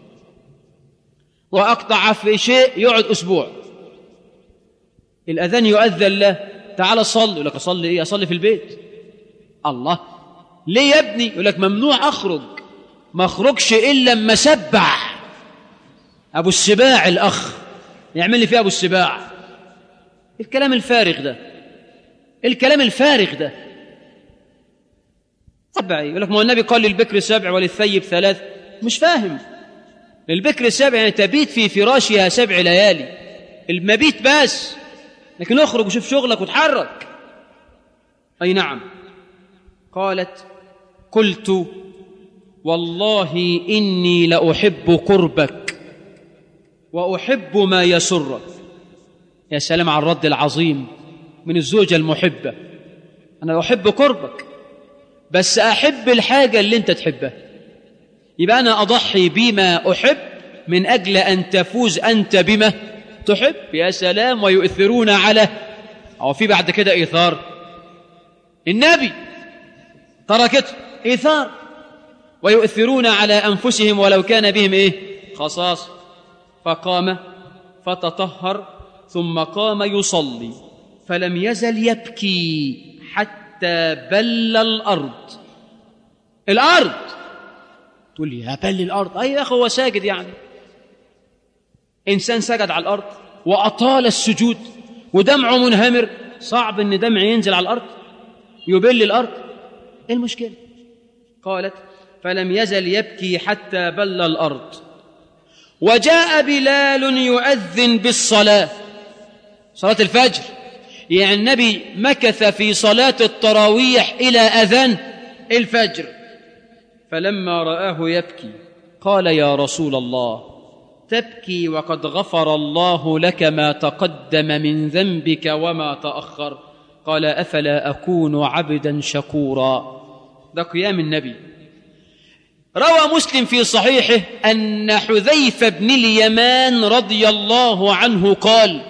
وأقطع في شيء يقعد أسبوع. الأذان يؤذن له تعال صلي، يقول لك أصلي إيه؟ أصلي في البيت. الله، ليه يا ابني؟ يقول لك ممنوع أخرج. ما أخرجش إلا لما سبح. أبو السباع الأخ يعمل لي فيه أبو السباع. الكلام الفارغ ده، الكلام الفارغ ده. سبع، يقول لك ما هو النبي قال للبكر سبع وللثيب ثلاث. مش فاهم. للبكر سبع يعني تبيت في فراشها سبع ليالي، المبيت بس، لكن اخرج وشوف شغلك وتحرك. أي نعم. قالت قلت والله إني لأحب قربك وأحب ما يسرك. يا سلام على الرد العظيم من الزوجة المحبة. أنا أحب قربك بس أحب الحاجة اللي أنت تحبها، يبقى أنا أضحي بما أحب من أجل أن تفوز أنت بما تحب. يا سلام. ويؤثرون على، أو في بعد كده إيثار. النبي تركته إيثار. ويؤثرون على أنفسهم ولو كان بهم إيه؟ خصاص. فقام فتطهر ثم قام يصلي فلم يزل يبكي حتى بل الأرض. الأرض تقول لي يا بل الأرض؟ أي يا أخي هو ساجد يعني. إنسان سجد على الأرض وأطال السجود ودمعه منهمر، صعب أن دمع ينزل على الأرض يبل الأرض. إيه المشكلة؟ قالت فلم يزل يبكي حتى بل الأرض. وجاء بلال يؤذن بالصلاة، صلاة الفجر. يعني النبي مكث في صلاة التراويح إلى أذان الفجر. فلما رآه يبكي قال يا رسول الله تبكي وقد غفر الله لك ما تقدم من ذنبك وما تأخر؟ قال أفلا أكون عبدا شكورا. ده قيام النبي. روى مسلم في صحيحه أن حذيفة بن اليمان رضي الله عنه قال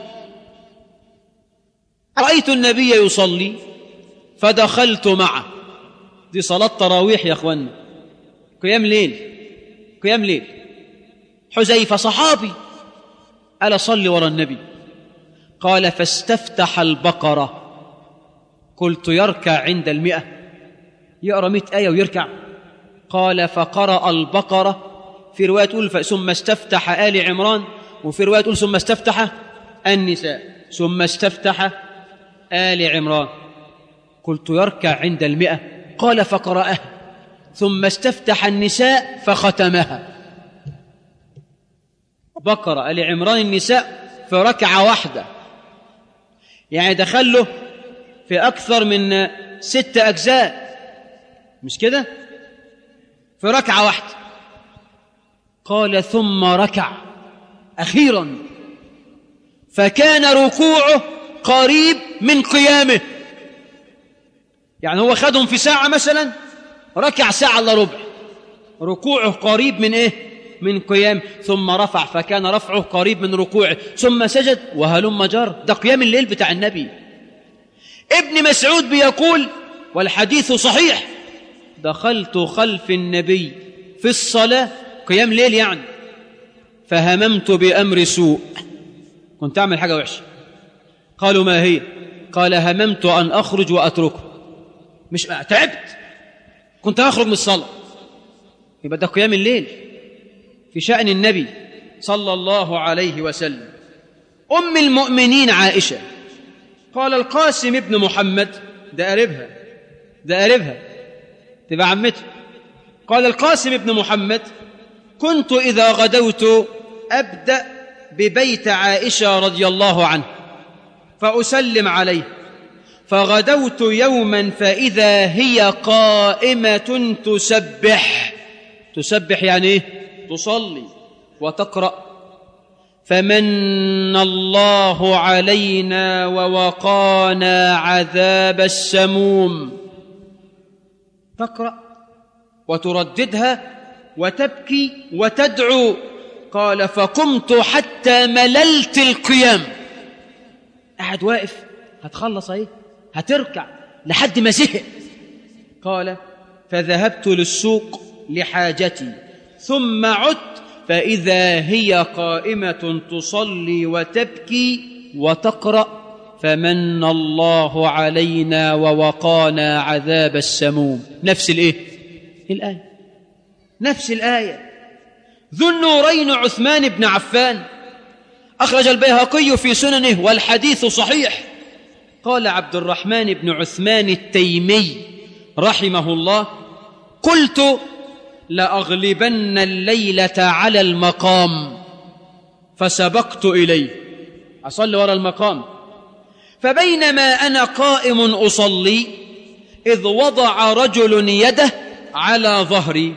رأيت النبي يصلي فدخلت معه. دي صلاة تراويح يا أخوانا، قيام ليل، قيام ليل. حذيفة صحابي ألا صلي وراء النبي. قال فاستفتح البقرة. قلت يركع عند المئة، يقرأ مئة آية ويركع. قال فقرأ البقرة. في رواية تقول ثم استفتح آل عمران، وفي رواية تقول ثم استفتح النساء، ثم استفتح آل عمران. قلت يركع عند المئة. قال فقرأها ثم استفتح النساء فختمها. بقرة آل عمران النساء في ركعة واحدة، يعني دخله في أكثر من ست أجزاء، مش كده؟ في ركعة واحدة. قال ثم ركع أخيرا فكان ركوعه قريب من قيامه. يعني هو خدهم في ساعة مثلا، ركع ساعة إلا ربع، ركوعه قريب من إيه؟ من قيام. ثم رفع فكان رفعه قريب من ركوعه، ثم سجد وهلم جر. ده قيام الليل بتاع النبي. ابن مسعود بيقول والحديث صحيح دخلت خلف النبي في الصلاة، قيام ليل يعني، فهممت بأمر سوء، كنت أعمل حاجة وحشة. قالوا ما هي؟ قال هممت أن أخرج وأتركه. مش تعبت، كنت أخرج من الصلاة. يبقى ده قيام الليل في شأن النبي صلى الله عليه وسلم. أم المؤمنين عائشة قال القاسم ابن محمد، ده قريبها، ده قريبها تبقى عمته. قال القاسم ابن محمد كنت إذا غدوت أبدأ ببيت عائشة رضي الله عنه فأسلم عليه، فغدوت يوما فإذا هي قائمة تسبح. تسبح يعني إيه؟ تصلي وتقرأ فمن الله علينا ووقانا عذاب السموم. تقرأ وترددها وتبكي وتدعو. قال فقمت حتى مللت القيام. قاعد واقف، هتخلص ايه، هتركع لحد ما زهق. قال فذهبت للسوق لحاجتي ثم عدت فإذا هي قائمة تصلي وتبكي وتقرأ فمن الله علينا ووقانا عذاب السموم. نفس الايه الآية، نفس الآية. ذو النورين عثمان بن عفان أخرج البيهقي في سننه والحديث صحيح. قال عبد الرحمن بن عثمان التيمي رحمه الله قلت لأغلبن الليلة على المقام فسبقت إليه، أصلي وراء المقام. فبينما أنا قائم أصلي إذ وضع رجل يده على ظهري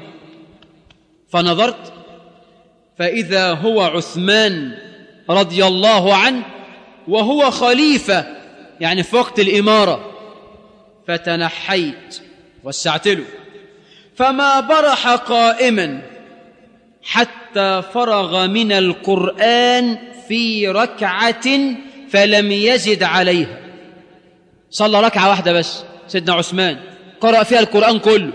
فنظرت فإذا هو عثمان رضي الله عنه وهو خليفة يعني في وقت الإمارة. فتنحيت وسعت له فما برح قائما حتى فرغ من القرآن في ركعة فلم يزد عليها. صلى ركعة واحدة بس سيدنا عثمان، قرأ فيها القرآن كله.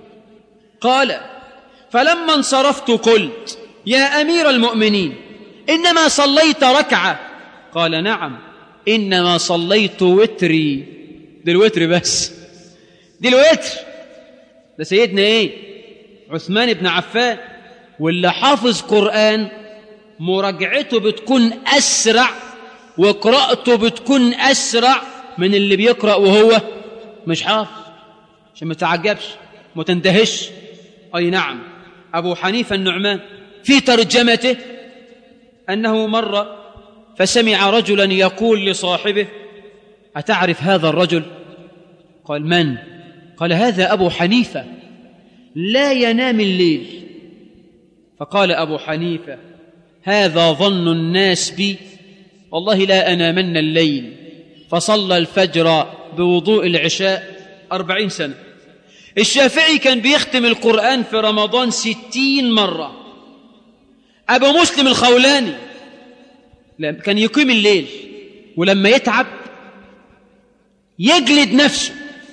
قال فلما انصرفت قلت يا أمير المؤمنين إنما صليت ركعة. قال نعم إنما صليت وتري. دي الوتر بس، دي الوتر. ده سيدنا إيه عثمان بن عفان. واللي حافظ قرآن مراجعته بتكون أسرع وقراءته بتكون أسرع من اللي بيقرأ وهو مش حافظ، عشان ما تعجبش ما تندهش. أي نعم. أبو حنيفة النعمان في ترجمته أنه مر فسمع رجلا يقول لصاحبه أتعرف هذا الرجل؟ قال من؟ قال هذا أبو حنيفة لا ينام الليل. فقال أبو حنيفة هذا ظن الناس بي والله لا أنامن الليل. فصلى الفجر بوضوء العشاء أربعين سنة. الشافعي كان بيختم القرآن في رمضان ستين مرة. أبو مسلم الخولاني كان يقيم الليل ولما يتعب يجلد نفسه،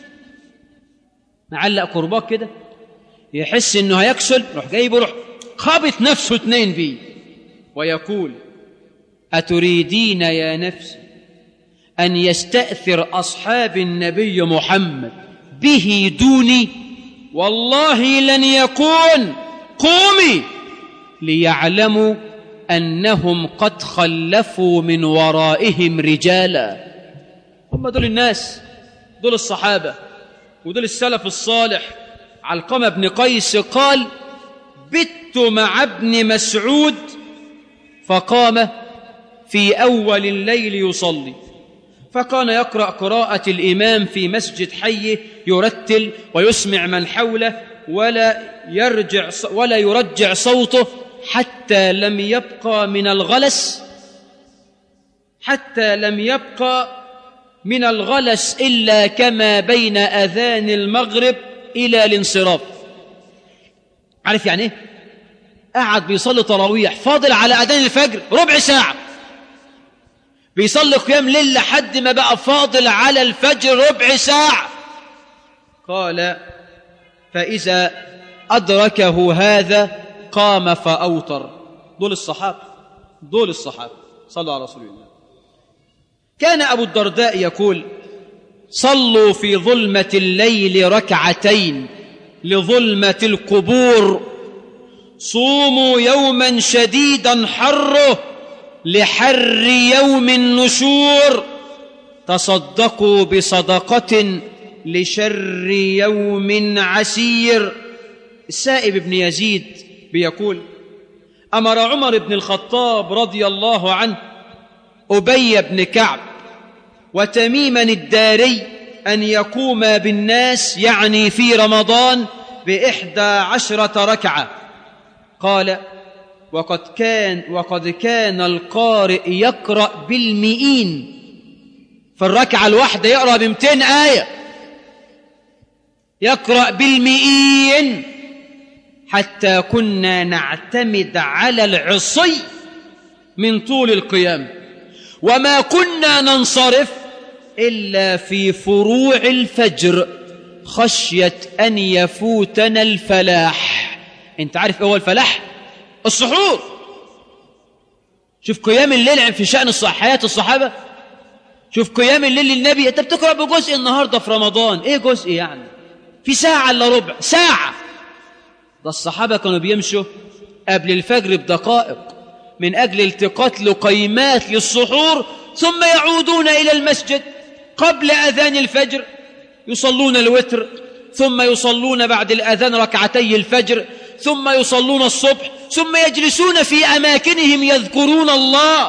معلق قرباك كده يحس انه هيكسل روح جايبه روح خابط نفسه اتنين بيه ويقول أتريدين يا نفسي أن يستأثر أصحاب النبي محمد به دوني؟ والله لن يكون. قومي ليعلموا أنهم قد خلفوا من ورائهم رجالا. هم دول الناس، دول الصحابة ودول السلف الصالح. علقمة بن قيس قال بت مع ابن مسعود فقام في أول الليل يصلي فكان يقرأ قراءة الإمام في مسجد حيه يرتل ويسمع من حوله ولا يرجع ولا يرجع صوته حتى لم يبقى من الغلس حتى لم يبقى من الغلس إلا كما بين أذان المغرب إلى الانصراف. عارف يعني إيه؟ قاعد بيصلي تراويح فاضل على أذان الفجر ربع ساعة، بيصلي قيام ليل لحد ما بقى فاضل على الفجر ربع ساعة. قال فإذا أدركه هذا قام فأوتر. دول الصحابة، دول الصحابة صلوا على رسول الله. كان أبو الدرداء يقول صلوا في ظلمة الليل ركعتين لظلمة القبور، صوموا يوما شديدا حره لحر يوم النشور، تصدقوا بصدقة لشر يوم عسير. السائب بن يزيد بيقول أمر عمر بن الخطاب رضي الله عنه أبي بن كعب وتميما الداري أن يقوما بالناس يعني في رمضان بإحدى عشرة ركعة. قال وقد كان, وقد كان القارئ يقرأ بالمئين، في الركعة الواحدة يقرأ بمتين آية. يقرأ بالمئين حتى كنا نعتمد على العصي من طول القيام، وما كنا ننصرف إلا في فروع الفجر خشية أن يفوتنا الفلاح. أنت عارف إيه هو الفلاح؟ السحور. شوف قيام الليل في شأن حياة الصحابة، شوف قيام الليل للنبي. أنت بتقرأ بجزء النهاردة في رمضان، إيه جزء يعني؟ في ساعة إلا ربع ساعة. ده الصحابة كانوا بيمشوا قبل الفجر بدقائق من أجل التقاط لقيمات للسحور، ثم يعودون إلى المسجد قبل أذان الفجر يصلون الوتر، ثم يصلون بعد الأذان ركعتي الفجر، ثم يصلون الصبح، ثم يجلسون في أماكنهم يذكرون الله،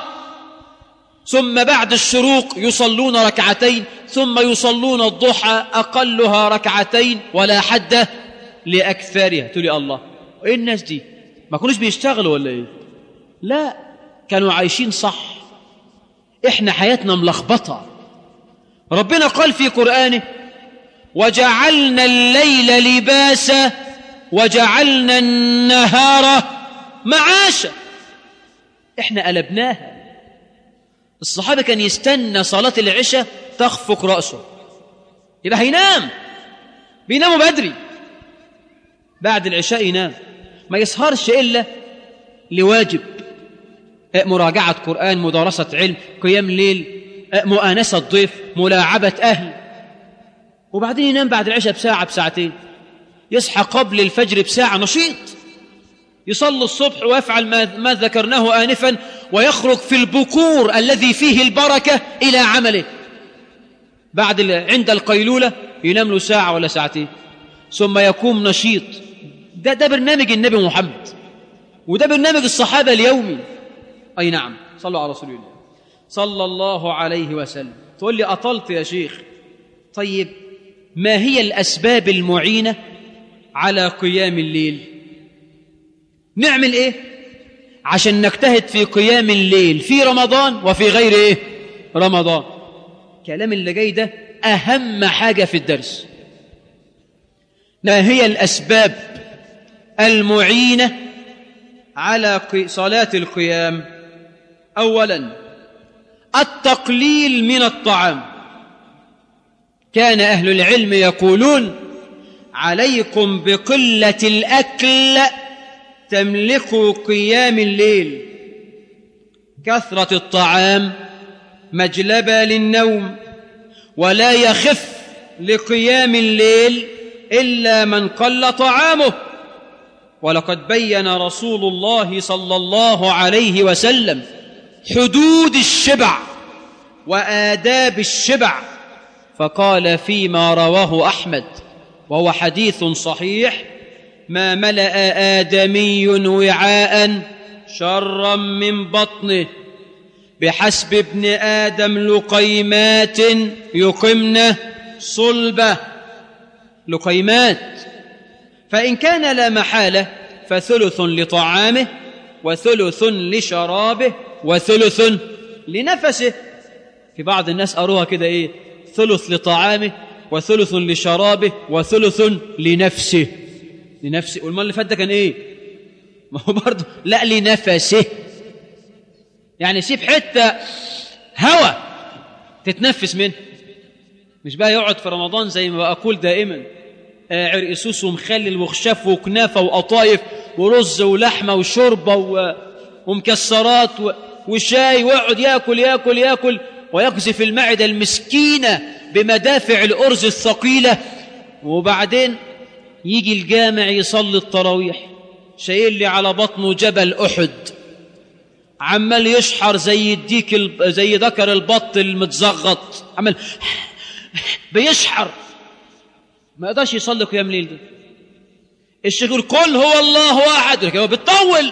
ثم بعد الشروق يصلون ركعتين، ثم يصلون الضحى أقلها ركعتين ولا حد لأكثرها. تقول لي الله، وإيه الناس دي ما كانوش بيشتغلوا ولا إيه؟ لا، كانوا عايشين صح. إحنا حياتنا ملخبطة. ربنا قال في قرآنه: وجعلنا الليل لباسا وجعلنا النهار معاشا. إحنا قلبناها. الصحابة كان يستنى صلاة العشاء تخفق رأسه، يبقى هينام، بيناموا بدري، بعد العشاء ينام، ما يسهرش إلا لواجب، مراجعة قرآن، مدارسة علم، قيام ليل، مؤانسة ضيف، ملاعبة أهل، وبعدين ينام بعد العشاء بساعة بساعتين، يصحى قبل الفجر بساعة نشيط، يصلي الصبح ويفعل ما ذكرناه آنفا، ويخرج في البكور الذي فيه البركة إلى عمله. بعد عند القيلولة ينام له ساعة ولا ساعتين، ثم يقوم نشيط. ده ده برنامج النبي محمد، وده برنامج الصحابة اليومي. أي نعم، صلوا على رسول الله صلى الله عليه وسلم. تقول لي أطلت يا شيخ. طيب ما هي الأسباب المعينة على قيام الليل؟ نعمل إيه عشان نجتهد في قيام الليل في رمضان وفي غير إيه رمضان؟ كلام اللي جاي ده أهم حاجة في الدرس. ما هي الأسباب المعينة على صلاة القيام؟ أولا التقليل من الطعام. كان أهل العلم يقولون: عليكم بقلة الأكل تملكوا قيام الليل. كثرة الطعام مجلبة للنوم، ولا يخف لقيام الليل إلا من قل طعامه. ولقد بين رسول الله صلى الله عليه وسلم حدود الشبع وآداب الشبع، فقال فيما رواه أحمد وهو حديث صحيح: ما ملأ آدمي وعاء شرا من بطنه بحسب ابن آدم لقيمات يقمن صلبه. لقيمات، فإن كان لا محالة فثلث لطعامه وثلث لشرابه وثلث لنفسه. في بعض الناس قروها كده إيه؟ ثلث لطعامه وثلث لشرابه وثلث لنفسه. لنفسه، والمال اللي فات ده كان إيه؟ ما هو برضه لا، لنفسه، يعني سيب حتة هوا تتنفس منه، مش بقى يقعد في رمضان زي ما بقول دائما عرق سوس ومخلل وخشاف وكنافة وقطايف ورز ولحمة وشوربة ومكسرات وشاي، ويقعد ياكل ياكل ياكل ويقذف المعدة المسكينة بمدافع الأرز الثقيلة، وبعدين يجي الجامع يصلي التراويح شايل لي على بطنه جبل أحد، عمال يشحر زي الديك زي ذكر البط المتزغط، عمال بيشحر، ما يقدرش يصلي قيام ليل. ده الشيخ يقول قل هو الله احد، هو بتطول،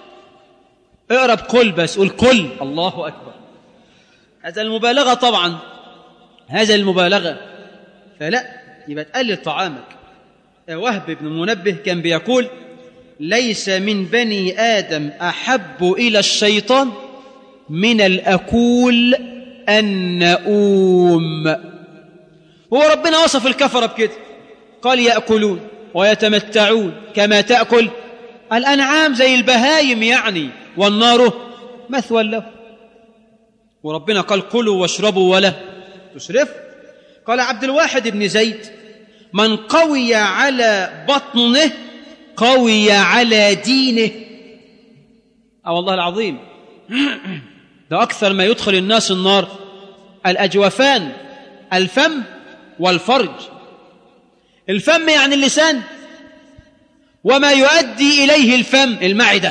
اقرب قل بس، قول قل الله اكبر. هذا المبالغه طبعا، هذا المبالغه، فلا يبقى تقلل طعامك. وهب بن المنبه كان بيقول: ليس من بني آدم أحب إلى الشيطان من الأكول النؤوم. هو ربنا وصف الكفرة بكده، قال يأكلون ويتمتعون كما تأكل الأنعام زي البهايم يعني، والنار مثوى له. وربنا قال كلوا واشربوا ولا تسرفوا. قال عبد الواحد بن زيد من قوي على بطنه قوي على دينه. اه والله العظيم ده أكثر ما يدخل الناس النار الأجوفان، الفم والفرج. الفم يعني اللسان، وما يؤدي إليه الفم المعدة.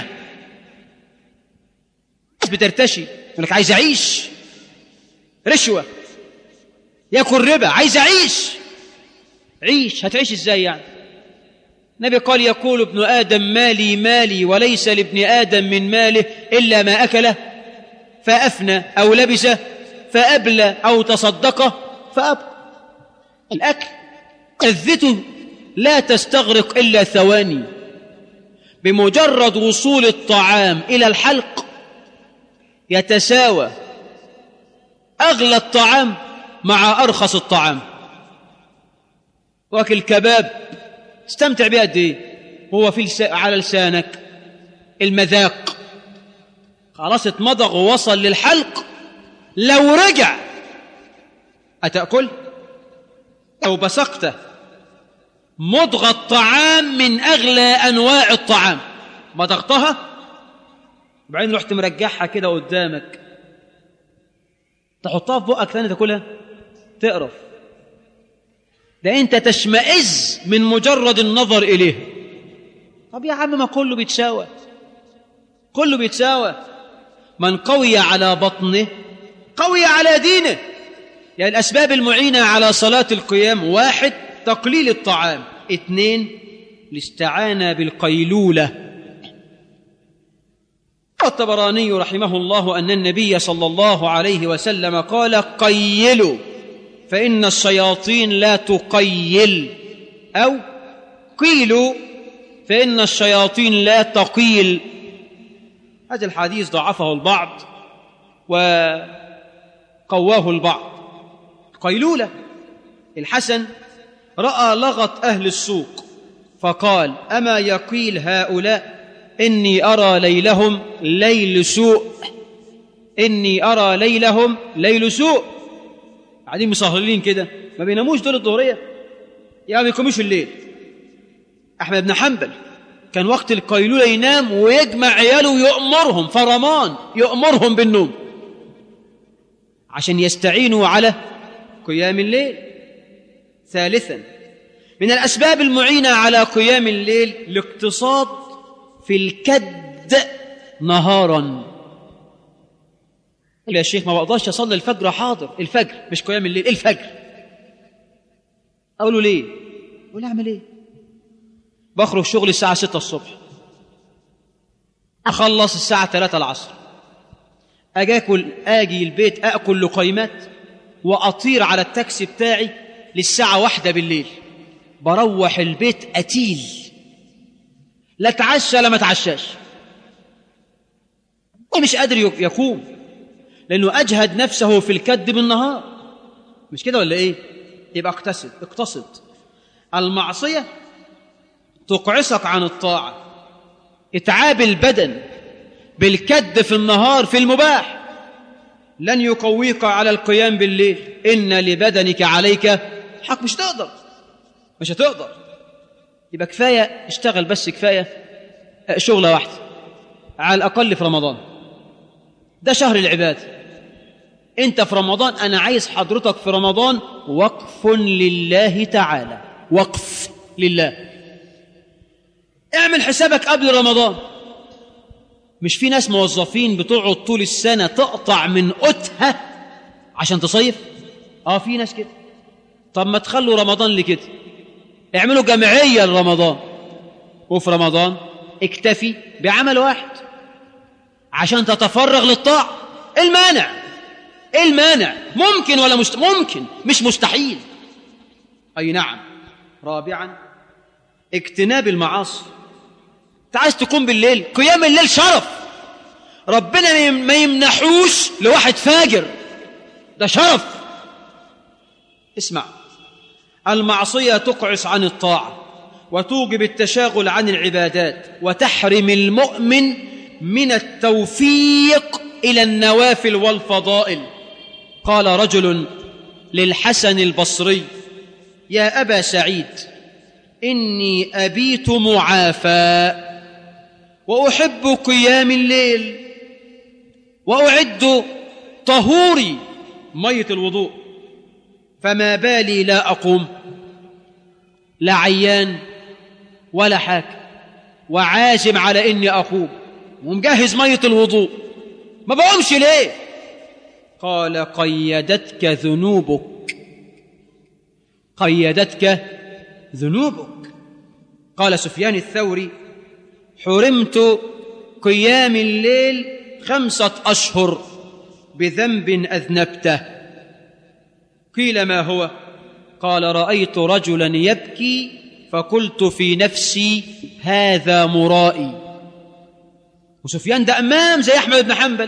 بترتشي يقول لك عايز أعيش، رشوة، يأكل ربا، عايز أعيش. عيش، هتعيش إزاي يعني؟ النبي قال يقول ابن آدم مالي مالي وليس لابن آدم من ماله إلا ما أكله فأفنى أو لبسه فأبلى أو تصدقه فأبقى. الأكل لذته لا تستغرق إلا ثواني. بمجرد وصول الطعام إلى الحلق يتساوى أغلى الطعام مع أرخص الطعام. واكل كباب استمتع بيه قد ايه هو في لس... على لسانك المذاق، خلاص اتمضغ ووصل للحلق. لو رجع أتأكل؟ أو بسقته مضغ الطعام من أغلى أنواع الطعام، مضغتها وبعدين رحت مرجعها كده قدامك، تحطها في بقك ثاني تاكلها تقرف. ده أنت تشمئز من مجرد النظر إليه. طب يا عم ما كله بيتساوى، كله بيتساوى. من قوي على بطنه قوي على دينه. يعني الأسباب المعينة على صلاة القيام: واحد تقليل الطعام، اثنين الاستعانة بالقيلولة. الطبراني رحمه الله أن النبي صلى الله عليه وسلم قال قيلوا فإن الشياطين لا تقيل، أو قيلوا فإن الشياطين لا تقيل. هذا الحديث ضعفه البعض وقواه البعض. قيلولة: الحسن رأى لغط أهل السوق فقال أما يقيل هؤلاء إني أرى ليلهم ليل سوء، إني أرى ليلهم ليل سوء. قاعدين مسهرين كده ما بيناموش دول الظهرية، يا ما بيقوموش الليل. أحمد بن حنبل كان وقت القيلولة ينام ويجمع عياله ويأمرهم فرمان، يأمرهم بالنوم عشان يستعينوا على قيام الليل. ثالثا من الأسباب المعينة على قيام الليل الاقتصاد في الكد نهارا. يا شيخ ما بقدرش أصلي الفجر. حاضر، الفجر مش قيام الليل، الفجر. أقول له ليه؟ أقول أعمل إيه؟ بخرج شغل الساعة ستة الصبح، أخلص الساعة ثلاثة العصر، أجي أكل آجي البيت أكل لقيمات وأطير على التاكسي بتاعي للساعة واحدة بالليل. بروح البيت أتيل، لا تعشى لا ما تعشاش، ومش قادر يقوم لأنه أجهد نفسه في الكد بالنهار. مش كده ولا إيه؟ يبقى اقتصد اقتصد. المعصية تقعصك عن الطاعة. اتعاب البدن بالكد في النهار في المباح لن يقويك على القيام بالليل. إن لبدنك عليك حق. مش تقدر، مش هتقدر. يبقى كفاية اشتغل، بس كفاية شغلة واحدة على الأقل في رمضان. ده شهر العباد. انت في رمضان، أنا عايز حضرتك في رمضان وقف لله تعالى، وقف لله. اعمل حسابك قبل رمضان. مش في ناس موظفين بتقعد طول السنة تقطع من قوتها عشان تصيف؟ اه في ناس كده. طب ما تخلوا رمضان لكده، اعملوا جمعية لرمضان، وفي رمضان اكتفي بعمل واحد عشان تتفرغ للطاعة. المانع المانع ممكن ولا مست... ممكن، مش مستحيل. أي نعم. رابعا اجتناب المعاصي. انت عايز تقوم بالليل، قيام الليل شرف ربنا ما يمنحوش لواحد فاجر، ده شرف. اسمع، المعصية تقعس عن الطاعة وتوجب التشاغل عن العبادات وتحرم المؤمن من التوفيق إلى النوافل والفضائل. قال رجل للحسن البصري: يا أبا سعيد، إني أبيت معافى وأحب قيام الليل وأعد طهوري مية الوضوء، فما بالي لا أقوم؟ لا عيان ولا حاجة، وعازم على إني أقوم ومجهز مية الوضوء، ما بقومش ليه؟ قال: قيدتك ذنوبك، قيدتك ذنوبك. قال سفيان الثوري: حرمت قيام الليل خمسة أشهر بذنب أذنبته. قيل: ما هو؟ قال: رأيت رجلا يبكي فقلت في نفسي هذا مرائي. وسفيان ده أمام زي أحمد بن حنبل.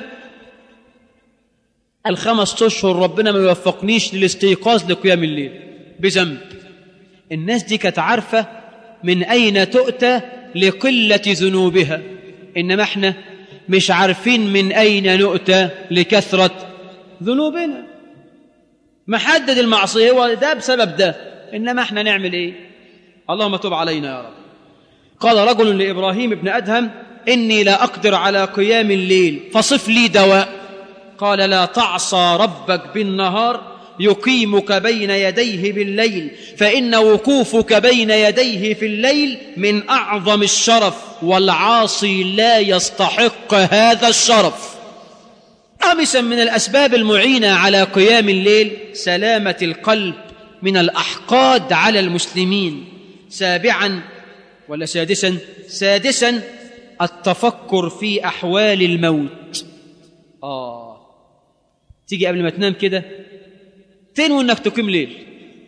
الخمس أشهر ربنا ما يوفقنيش للاستيقاظ لقيام الليل بذنب. الناس دي كانت عارفة من أين تؤتى لقلة ذنوبها، إنما احنا مش عارفين من أين نؤتى لكثرة ذنوبنا. محدد المعصية هو ده بسبب ده، إنما احنا نعمل إيه؟ اللهم تب علينا يا رب. قال رجل لإبراهيم بن أدهم: إني لا أقدر على قيام الليل فصف لي دواء. قال: لا تعصى ربك بالنهار يقيمك بين يديه بالليل، فإن وقوفك بين يديه في الليل من أعظم الشرف، والعاصي لا يستحق هذا الشرف. خامسا من الأسباب المعينة على قيام الليل سلامة القلب من الأحقاد على المسلمين. سابعا ولا سادسا سادسا التفكر في أحوال الموت. آه تيجي قبل ما تنام كده تنوي انك تقيم ليل،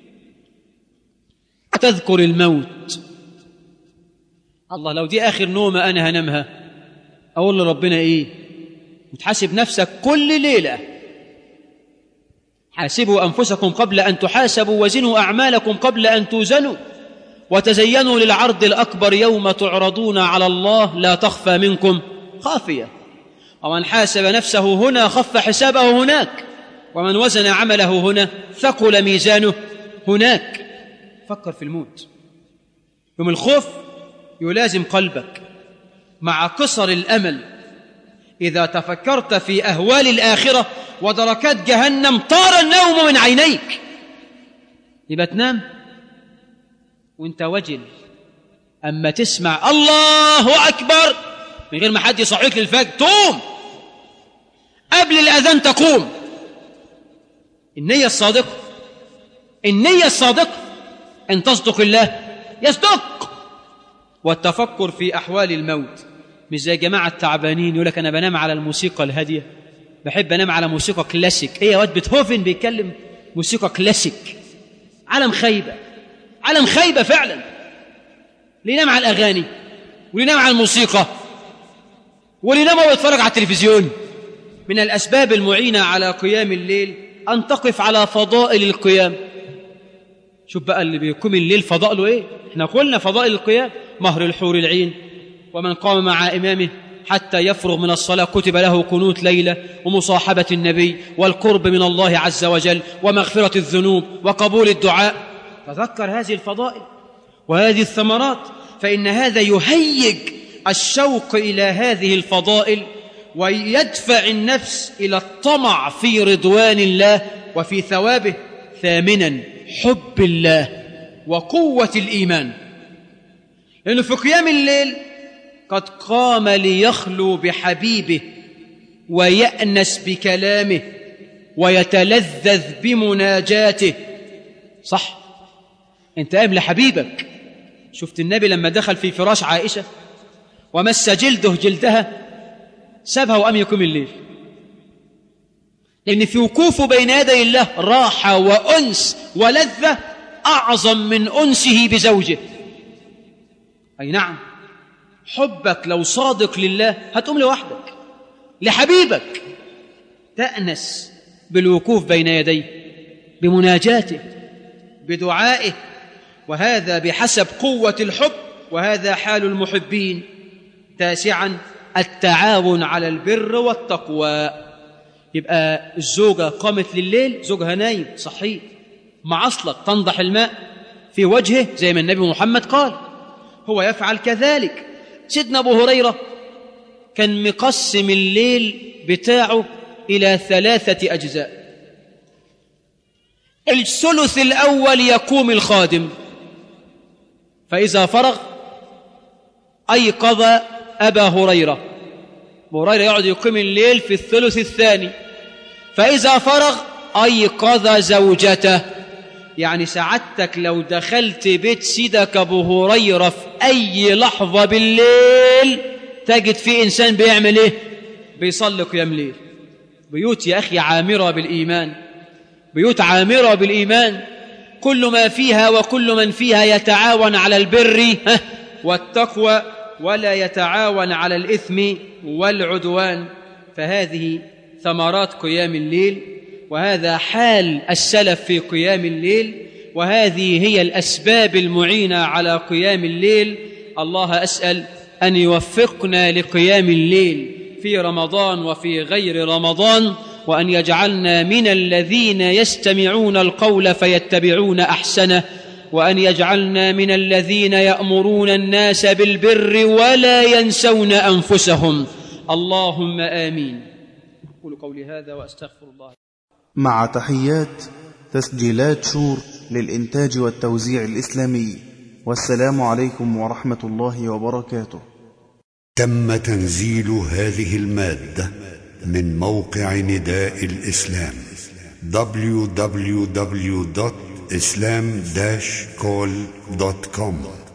تذكر الموت. الله، لو دي آخر نومة أنا هنامها أقول لربنا إيه؟ وتحاسب نفسك كل ليلة: حاسبوا أنفسكم قبل أن تحاسبوا، وزنوا أعمالكم قبل أن توزنوا، وتزينوا للعرض الأكبر يوم تعرضون على الله لا تخفى منكم خافية. ومن حاسب نفسه هنا خف حسابه هناك، ومن وزن عمله هنا ثقل ميزانه هناك. فكر في الموت. يوم الخوف يلازم قلبك مع قصر الأمل. إذا تفكرت في أهوال الآخرة ودركات جهنم طار النوم من عينيك. يبقى تنام وانت وجل، أما تسمع الله أكبر من غير ما حد يصحيك للفجر تقوم، قبل الأذان تقوم. النية الصادقة، النية الصادقة أن تصدق الله يصدق. والتفكر في أحوال الموت، مش زي جماعة التعبانين يقول لك أنا بنام على الموسيقى الهادية، بحب أنام على موسيقى كلاسيك. إيه يا واد بيتهوفن بيتكلم موسيقى كلاسيك؟ عالم خيبة، عالم خيبة فعلا. اللي ينام على الأغاني واللي ينام على الموسيقى واللي ينام وهو يتفرج على التلفزيون. من الأسباب المعينة على قيام الليل أن تقف على فضائل القيام. شوف بقى اللي بيقوم الليل فضائله إيه؟ احنا قلنا فضائل القيام: مهر الحور العين، ومن قام مع إمامه حتى يفرغ من الصلاة كتب له قنوت ليلة، ومصاحبة النبي، والقرب من الله عز وجل، ومغفرة الذنوب، وقبول الدعاء. تذكر هذه الفضائل وهذه الثمرات، فإن هذا يهيج الشوق إلى هذه الفضائل ويدفع النفس إلى الطمع في رضوان الله وفي ثوابه. ثامنا حب الله وقوة الإيمان، لأنه في قيام الليل قد قام ليخلو بحبيبه ويأنس بكلامه ويتلذذ بمناجاته. صح، انت قام لحبيبك. شفت النبي لما دخل في فراش عائشة ومس جلده جلدها سابها وقام يقوم الليل، لأن في وقوفه بين يدي الله راحة وأنس ولذة أعظم من أنسه بزوجه. أي نعم، حبك لو صادق لله هتقوم لوحدك لحبيبك، تأنس بالوقوف بين يديه بمناجاته بدعائه، وهذا بحسب قوة الحب، وهذا حال المحبين. تاسعا التعاون على البر والتقوى. يبقى الزوجة قامت لليل، زوجها نايم صحيح، معصلك تنضح الماء في وجهه زي ما النبي محمد قال، هو يفعل كذلك. سيدنا أبو هريرة كان مقسم الليل بتاعه إلى ثلاثة أجزاء. الثلث الأول يقوم الخادم، فإذا فرغ أيقظ أبا هريرة. أبو هريرة يقعد يقيم الليل في الثلث الثاني، فإذا فرغ أيقظ زوجته. يعني سعادتك لو دخلت بيت سيدك أبو هريرة في أي لحظة بالليل تجد فيه إنسان بيعمل إيه؟ بيصلي قيام ليل. بيوت يا أخي عامرة بالإيمان، بيوت عامرة بالإيمان، كل ما فيها وكل من فيها يتعاون على البر والتقوى ولا يتعاون على الإثم والعدوان. فهذه ثمرات قيام الليل، وهذا حال السلف في قيام الليل، وهذه هي الأسباب المعينة على قيام الليل. الله أسأل أن يوفقنا لقيام الليل في رمضان وفي غير رمضان، وأن يجعلنا من الذين يستمعون القول فيتبعون أحسنه، وأن يجعلنا من الذين يأمرون الناس بالبر ولا ينسون أنفسهم. اللهم آمين. أقول قولي هذا وأستغفر الله.
مع تحيات تسجيلات شور للإنتاج والتوزيع الإسلامي، والسلام عليكم ورحمة الله وبركاته.
تم تنزيل هذه المادة من موقع نداء الإسلام دبليو دبليو دبليو دوت إسلام داش كول دوت كوم.